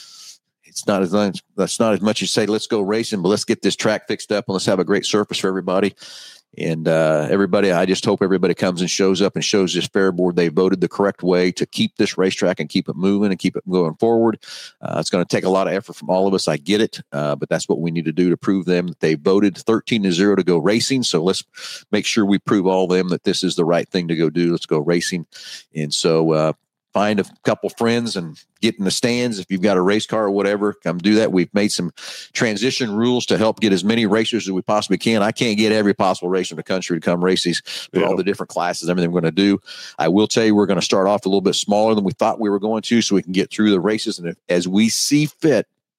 it's not as much, that's not as much as say, let's go racing, but let's get this track fixed up and let's have a great surface for everybody. And uh, everybody, I just hope everybody comes and shows up and shows this fair board they voted the correct way to keep this racetrack and keep it moving and keep it going forward. Uh, it's going to take a lot of effort from all of us. I get it, uh, but that's what we need to do to prove them that they voted thirteen to zero to go racing. So let's make sure we prove all of them that this is the right thing to go do. Let's go racing. And so uh, find a couple friends and get in the stands. If you've got a race car or whatever, come do that. We've made some transition rules to help get as many racers as we possibly can. I can't get every possible racer in the country to come races for yeah. all the different classes, everything we're going to do. I will tell you, we're going to start off a little bit smaller than we thought we were going to so we can get through the races. And if, as we see fit,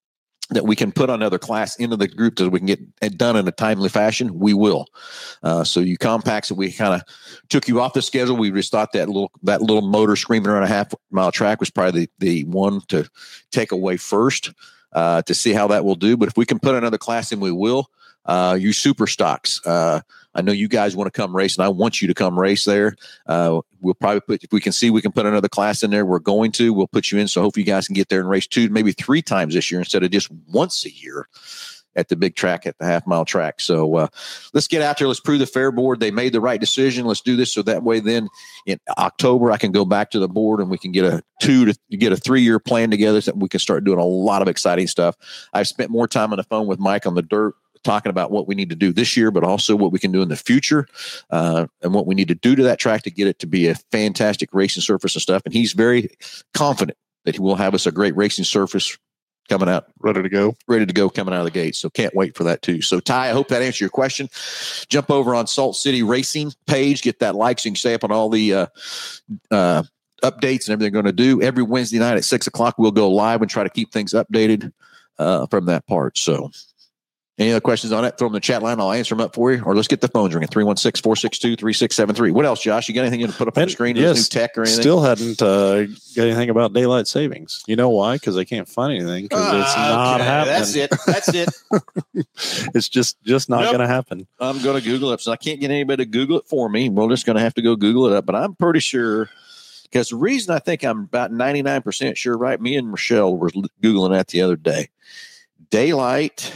that we can put another class into the group so we can get it done in a timely fashion, we will. Uh, so you compacts that we kind of took you off the schedule. We just thought that little that little motor screaming around a half mile track was probably the, the one to take away first uh, to see how that will do. But if we can put another class in, we will. Uh, you super stocks. Uh, I know you guys want to come race, and I want you to come race there. Uh, we'll probably put, if we can see we can put another class in there, we're going to. We'll put you in, so hopefully you guys can get there and race two, maybe three times this year instead of just once a year at the big track, at the half mile track. So uh, let's get out there. Let's prove the fair board they made the right decision. Let's do this so that way then in October I can go back to the board and we can get a two to get a three year plan together so that we can start doing a lot of exciting stuff. I've spent more time on the phone with Mike on the dirt, talking about what we need to do this year, but also what we can do in the future uh, and what we need to do to that track to get it to be a fantastic racing surface and stuff. And he's very confident that he will have us a great racing surface coming out. Ready to go. Ready to go coming out of the gate. So can't wait for that too. So Ty, I hope that answered your question. Jump over on Salt City Racing page, get that like so you can stay up on all the uh, uh, updates and everything they're going to do. Every Wednesday night at six o'clock, we'll go live and try to keep things updated uh, from that part. So any other questions on it? Throw them in the chat line. I'll answer them up for you. Or let's get the phones ringing. three one six, four six two, three six seven three. What else, Josh? You got anything you can put up on the screen? Yes, new tech or anything? Still hadn't uh, got anything about daylight savings. You know why? Because I can't find anything. Because Ah, it's not okay. happening. That's it. That's it. It's just just not Nope. going to happen. I'm going to Google it. So I can't get anybody to Google it for me. We're just going to have to go Google it up. But I'm pretty sure, because the reason I think I'm about ninety-nine percent sure, right? Me and Michelle were Googling that the other day. Daylight.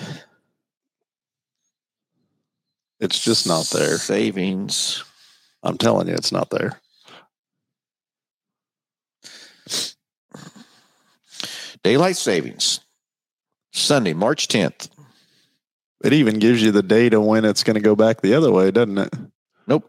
It's just not there. Savings. I'm telling you, it's not there. Daylight savings. Sunday, March tenth. It even gives you the date of when it's going to go back the other way, doesn't it? Nope.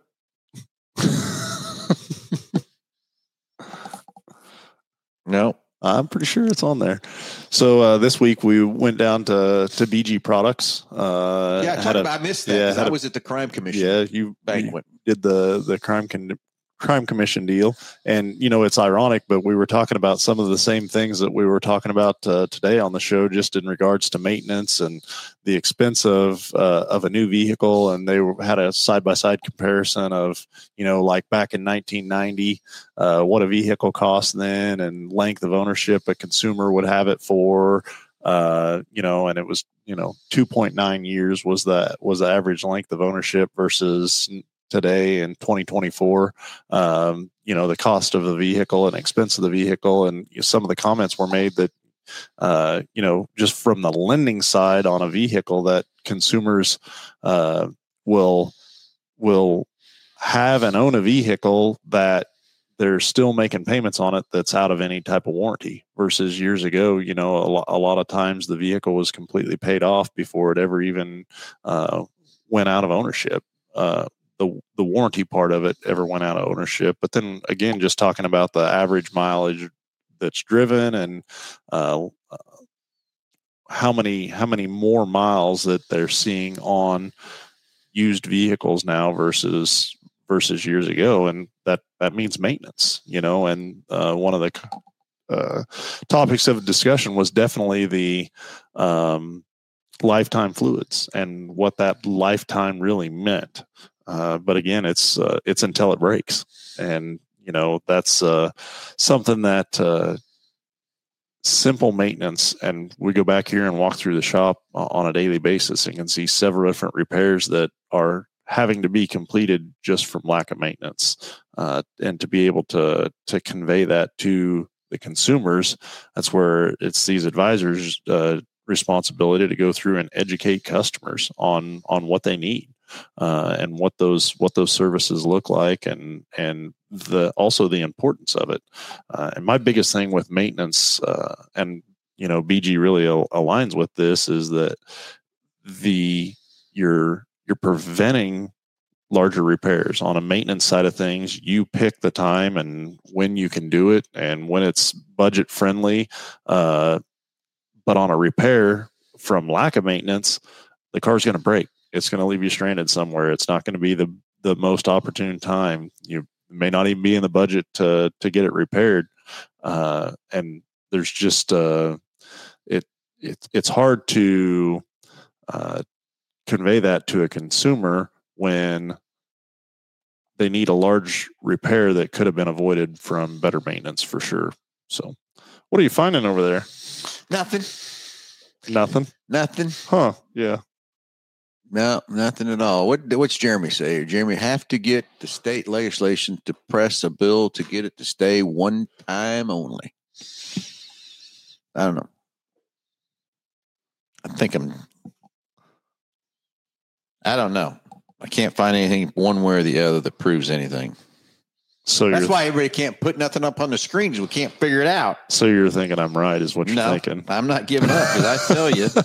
No. I'm pretty sure it's on there. So uh, this week we went down to, to B G Products. Uh, Yeah, I, had talked a- about, I missed that yeah, because had I a- was at the Crime Commission Yeah, you, banquet. you did the the crime con- crime commission deal, and you know it's ironic, but we were talking about some of the same things that we were talking about uh, today on the show, just in regards to maintenance and the expense of uh, of a new vehicle, and they were, had a side by side comparison of you know like back in nineteen ninety, uh, what a vehicle cost then, and length of ownership a consumer would have it for. Uh, you know, and it was, you know, two point nine years was the, was the average length of ownership versus today in twenty twenty-four. Um, you know, the cost of the vehicle and expense of the vehicle. And some of the comments were made that, uh, you know, just from the lending side on a vehicle that consumers, uh, will, will have and own a vehicle that they're still making payments on it that's out of any type of warranty versus years ago. You know, a, lo- a lot of times the vehicle was completely paid off before it ever even uh, went out of ownership. Uh, the the warranty part of it ever went out of ownership. But then again, just talking about the average mileage that's driven and uh, how many how many more miles that they're seeing on used vehicles now versus versus years ago, and that that means maintenance, you know. And uh, one of the uh, topics of discussion was definitely the um, lifetime fluids and what that lifetime really meant. Uh, but again, it's uh, it's until it breaks, and you know that's uh, something that uh, simple maintenance. And we go back here and walk through the shop on a daily basis and can see several different repairs that are having to be completed just from lack of maintenance, uh, and to be able to to convey that to the consumers, that's where it's these advisors' uh, responsibility to go through and educate customers on on what they need, uh, and what those what those services look like, and and the also the importance of it. Uh, and my biggest thing with maintenance, uh, and you know, B G really al- aligns with this, is that the your you're preventing larger repairs. On a maintenance side of things, you pick the time and when you can do it and when it's budget friendly. Uh, but on a repair, from lack of maintenance, the car's going to break. It's going to leave you stranded somewhere. It's not going to be the, the most opportune time. You may not even be in the budget to, to get it repaired. Uh, and there's just, uh, it, it, it's hard to uh, convey that to a consumer when they need a large repair that could have been avoided from better maintenance for sure. So what are you finding over there? Nothing. Nothing. Nothing. Huh. Yeah. No, nothing at all. What what's Jeremy say? Jeremy have to get the state legislation to press a bill to get it to stay one time only. I don't know. I think I'm. I don't know. I can't find anything one way or the other that proves anything. So that's you're, why everybody can't put nothing up on the screens. We can't figure it out. So you're thinking I'm right, is what you're no, thinking. I'm not giving up because I tell you.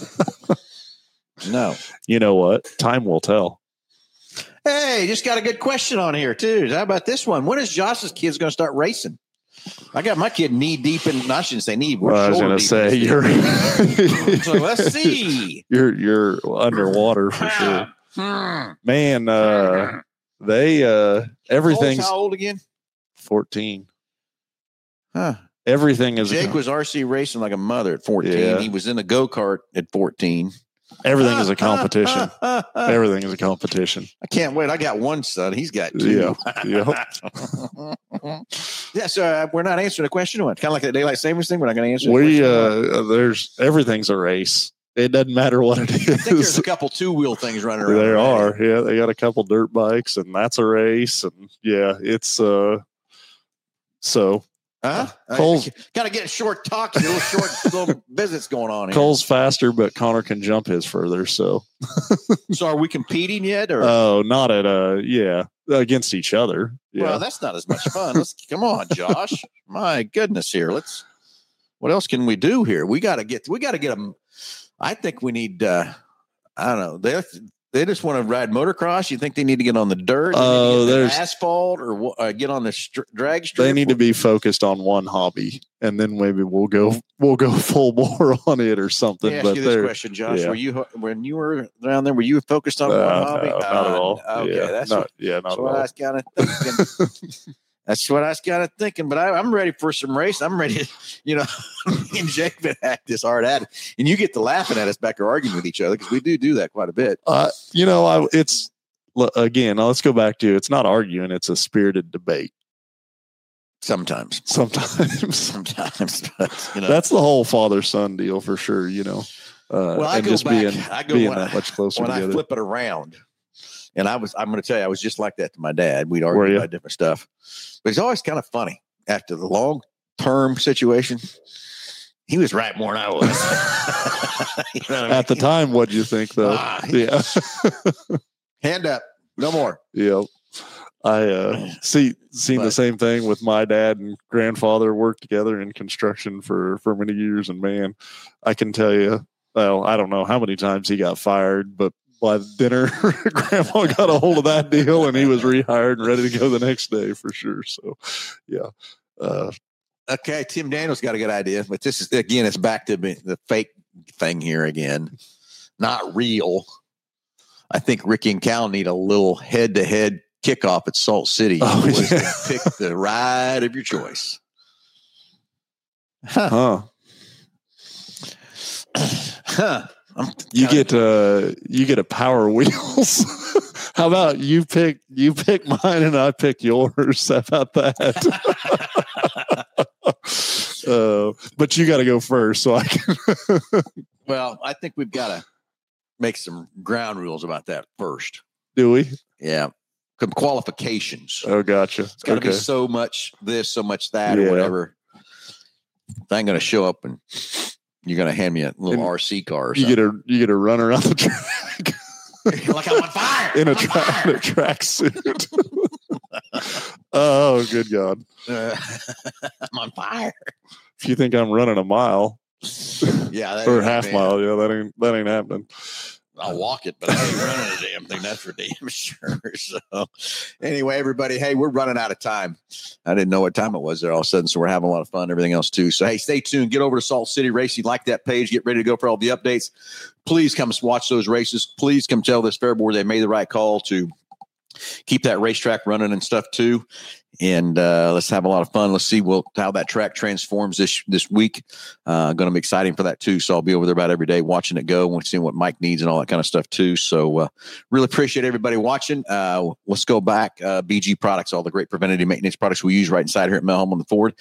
No. You know what? Time will tell. Hey, just got a good question on here, too. How about this one? When is Josh's kids going to start racing? I got my kid knee deep in, no, I shouldn't say knee. Well, I was going to say, you're. So let's see. You're, you're underwater for sure. Man, uh, they, uh, everything's. How old again? fourteen. Huh. Everything is. Jake was R C racing like a mother at fourteen. Yeah. He was in a go-kart at fourteen. Everything is a competition. Everything is a competition. I can't wait. I got one son. He's got two. Yeah. Yeah. yeah so uh, we're not answering the question. Kind of like the daylight savings thing. We're not going to answer. We uh, there's everything's a race. It doesn't matter what it is. I think there's a couple two wheel things running around. There right are. here. Yeah, they got a couple dirt bikes, and that's a race. And yeah, it's uh. So. Huh? Cole's got to get a short talk, a little short little visits going on here. Cole's faster, but Connor can jump his further. So, so are we competing yet? Or oh, not at uh, yeah, against each other. Yeah. Well, that's not as much fun. Let's come on, Josh. My goodness, here. Let's. What else can we do here? We got to get. We got to get them. I think we need. uh I don't know. They they just want to ride motocross. You think they need to get on the dirt? Oh, uh, there's asphalt or uh, get on the str- drag strip. They need to be focused on one hobby, and then maybe we'll go we'll go full bore on it or something. Ask but you this question, Josh: yeah. Were you when you were down there? Were you focused on uh, one hobby? No, not uh, at all. Okay, yeah, that's not, what, yeah, not that's at what all. I was kind of thinking. That's what I was kind of thinking, but I, I'm ready for some race. I'm ready to, you know, me and Jake been act this hard at it. And you get to laughing at us back there arguing with each other because we do do that quite a bit. Uh, you know, I, it's, again, let's go back to, it's not arguing, it's a spirited debate. Sometimes. Sometimes. Sometimes. But, you know. That's the whole father-son deal for sure, you know. Uh, well, I and go just back, being, I go being when that I, much closer when together. I flip it around. And I was, I'm going to tell you, I was just like that to my dad. We'd argue about different stuff. But he's always kind of funny. After the long term situation, he was right more than I was. You know what I mean? At the time, what'd you think, though? Ah, yeah. Hand up. No more. Yeah. I uh, see seen but, the same thing with my dad and grandfather worked together in construction for, for many years. And, man, I can tell you, well, I don't know how many times he got fired, but by dinner, Grandma got a hold of that deal, and he was rehired and ready to go the next day for sure. So, yeah. Uh, okay, Tim Daniels got a good idea, but this is again, it's back to the fake thing here again, not real. I think Ricky and Cal need a little head-to-head kickoff at Salt City. Oh, yeah. Pick the ride of your choice. Huh. Huh. You get uh you get a Power Wheels. How about you pick you pick mine and I pick yours? How about that? uh, but you got to go first, so I can. Well, I think we've got to make some ground rules about that first. Do we? Yeah, some qualifications. Oh, gotcha. It's got to okay. be so much this, so much that, yeah. or whatever. If I'm going to show up and. You're gonna hand me a little and R C car. Or you something. get a you get a run around the track. Like I'm on fire in a, I'm tra- in a track suit. Oh, good God! Uh, I'm on fire. If you think I'm running a mile, yeah, that or half mile, yeah, that ain't that ain't happening. I'll walk it, but I ain't running a damn thing. That's for damn sure. So, anyway, everybody, hey, we're running out of time. I didn't know what time it was there all of a sudden, so we're having a lot of fun, everything else too. So, hey, stay tuned. Get over to Salt City Racing. Like that page. Get ready to go for all the updates. Please come watch those races. Please come tell this fair board they made the right call to keep that racetrack running and stuff too. And uh, let's have a lot of fun. Let's see we'll, how that track transforms this this week. Uh, going to be exciting for that too. So I'll be over there about every day watching it go and seeing what Mike needs and all that kind of stuff too. So uh, really appreciate everybody watching. Uh, let's go back. Uh, B G Products, all the great preventative maintenance products we use right inside here at Mel Hellman Ford.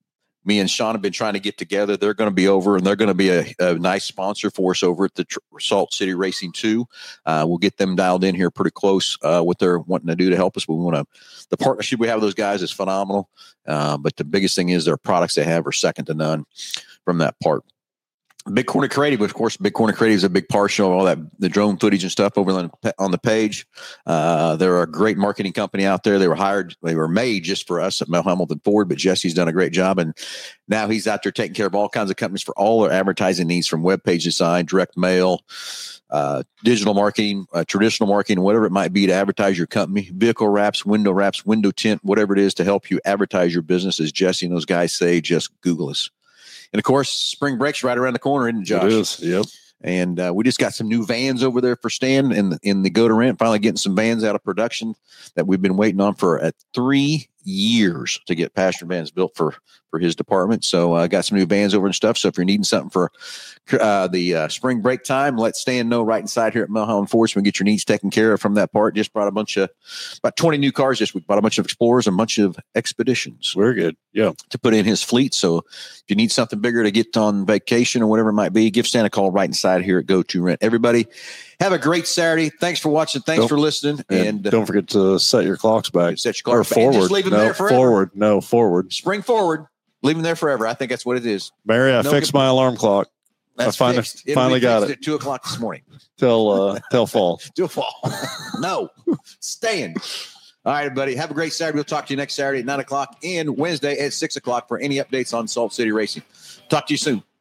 Me and Sean have been trying to get together. They're going to be over, and they're going to be a, a nice sponsor for us over at the Tr- Salt City Racing two. Uh, we'll get them dialed in here pretty close. Uh, what they're wanting to do to help us. We want to. The partnership we have with those guys is phenomenal. Uh, but the biggest thing is their products they have are second to none from that part. Big Corner Creative, of course. Big Corner Creative is a big partial of all that, the drone footage and stuff over on, on the page. Uh, they're a great marketing company out there. They were hired, they were made just for us at Mel Hamilton Ford, but Jesse's done a great job. And now he's out there taking care of all kinds of companies for all their advertising needs, from web page design, direct mail, uh, digital marketing, uh, traditional marketing, whatever it might be to advertise your company, vehicle wraps, window wraps, window tint, whatever it is to help you advertise your business. As Jesse and those guys say, just Google us. And, of course, spring break's right around the corner, isn't it, Josh? It is, yep. And uh, we just got some new vans over there for Stan in the, in the Go to Rent, finally getting some vans out of production that we've been waiting on for uh, three years to get passenger vans built for, for his department. So I uh, got some new vans over and stuff. So if you're needing something for uh, the uh, spring break time, let Stan know right inside here at Mel Hellman Ford so we can get your needs taken care of from that part. Just brought a bunch of, about twenty new cars this week, bought a bunch of Explorers and a bunch of Expeditions. Very good, yeah. To put in his fleet. So if you need something bigger to get on vacation or whatever it might be, give Stan a call right inside here at Go To Rent. Everybody, have a great Saturday. Thanks for watching. Thanks don't, for listening. And, and uh, don't forget to set your clocks back. Set your clocks or back. forward. Just leave them no, there forever. forward. No, forward. Spring forward. Leave them there forever. I think that's what it is. Mary, I No fixed good- my alarm clock. That's I finally, fixed. It'll finally be got fixed it. at two o'clock this morning. Till, uh, till fall. Till fall. No. Staying. All right, everybody. Have a great Saturday. We'll talk to you next Saturday at nine o'clock and Wednesday at six o'clock for any updates on Salt City Racing. Talk to you soon.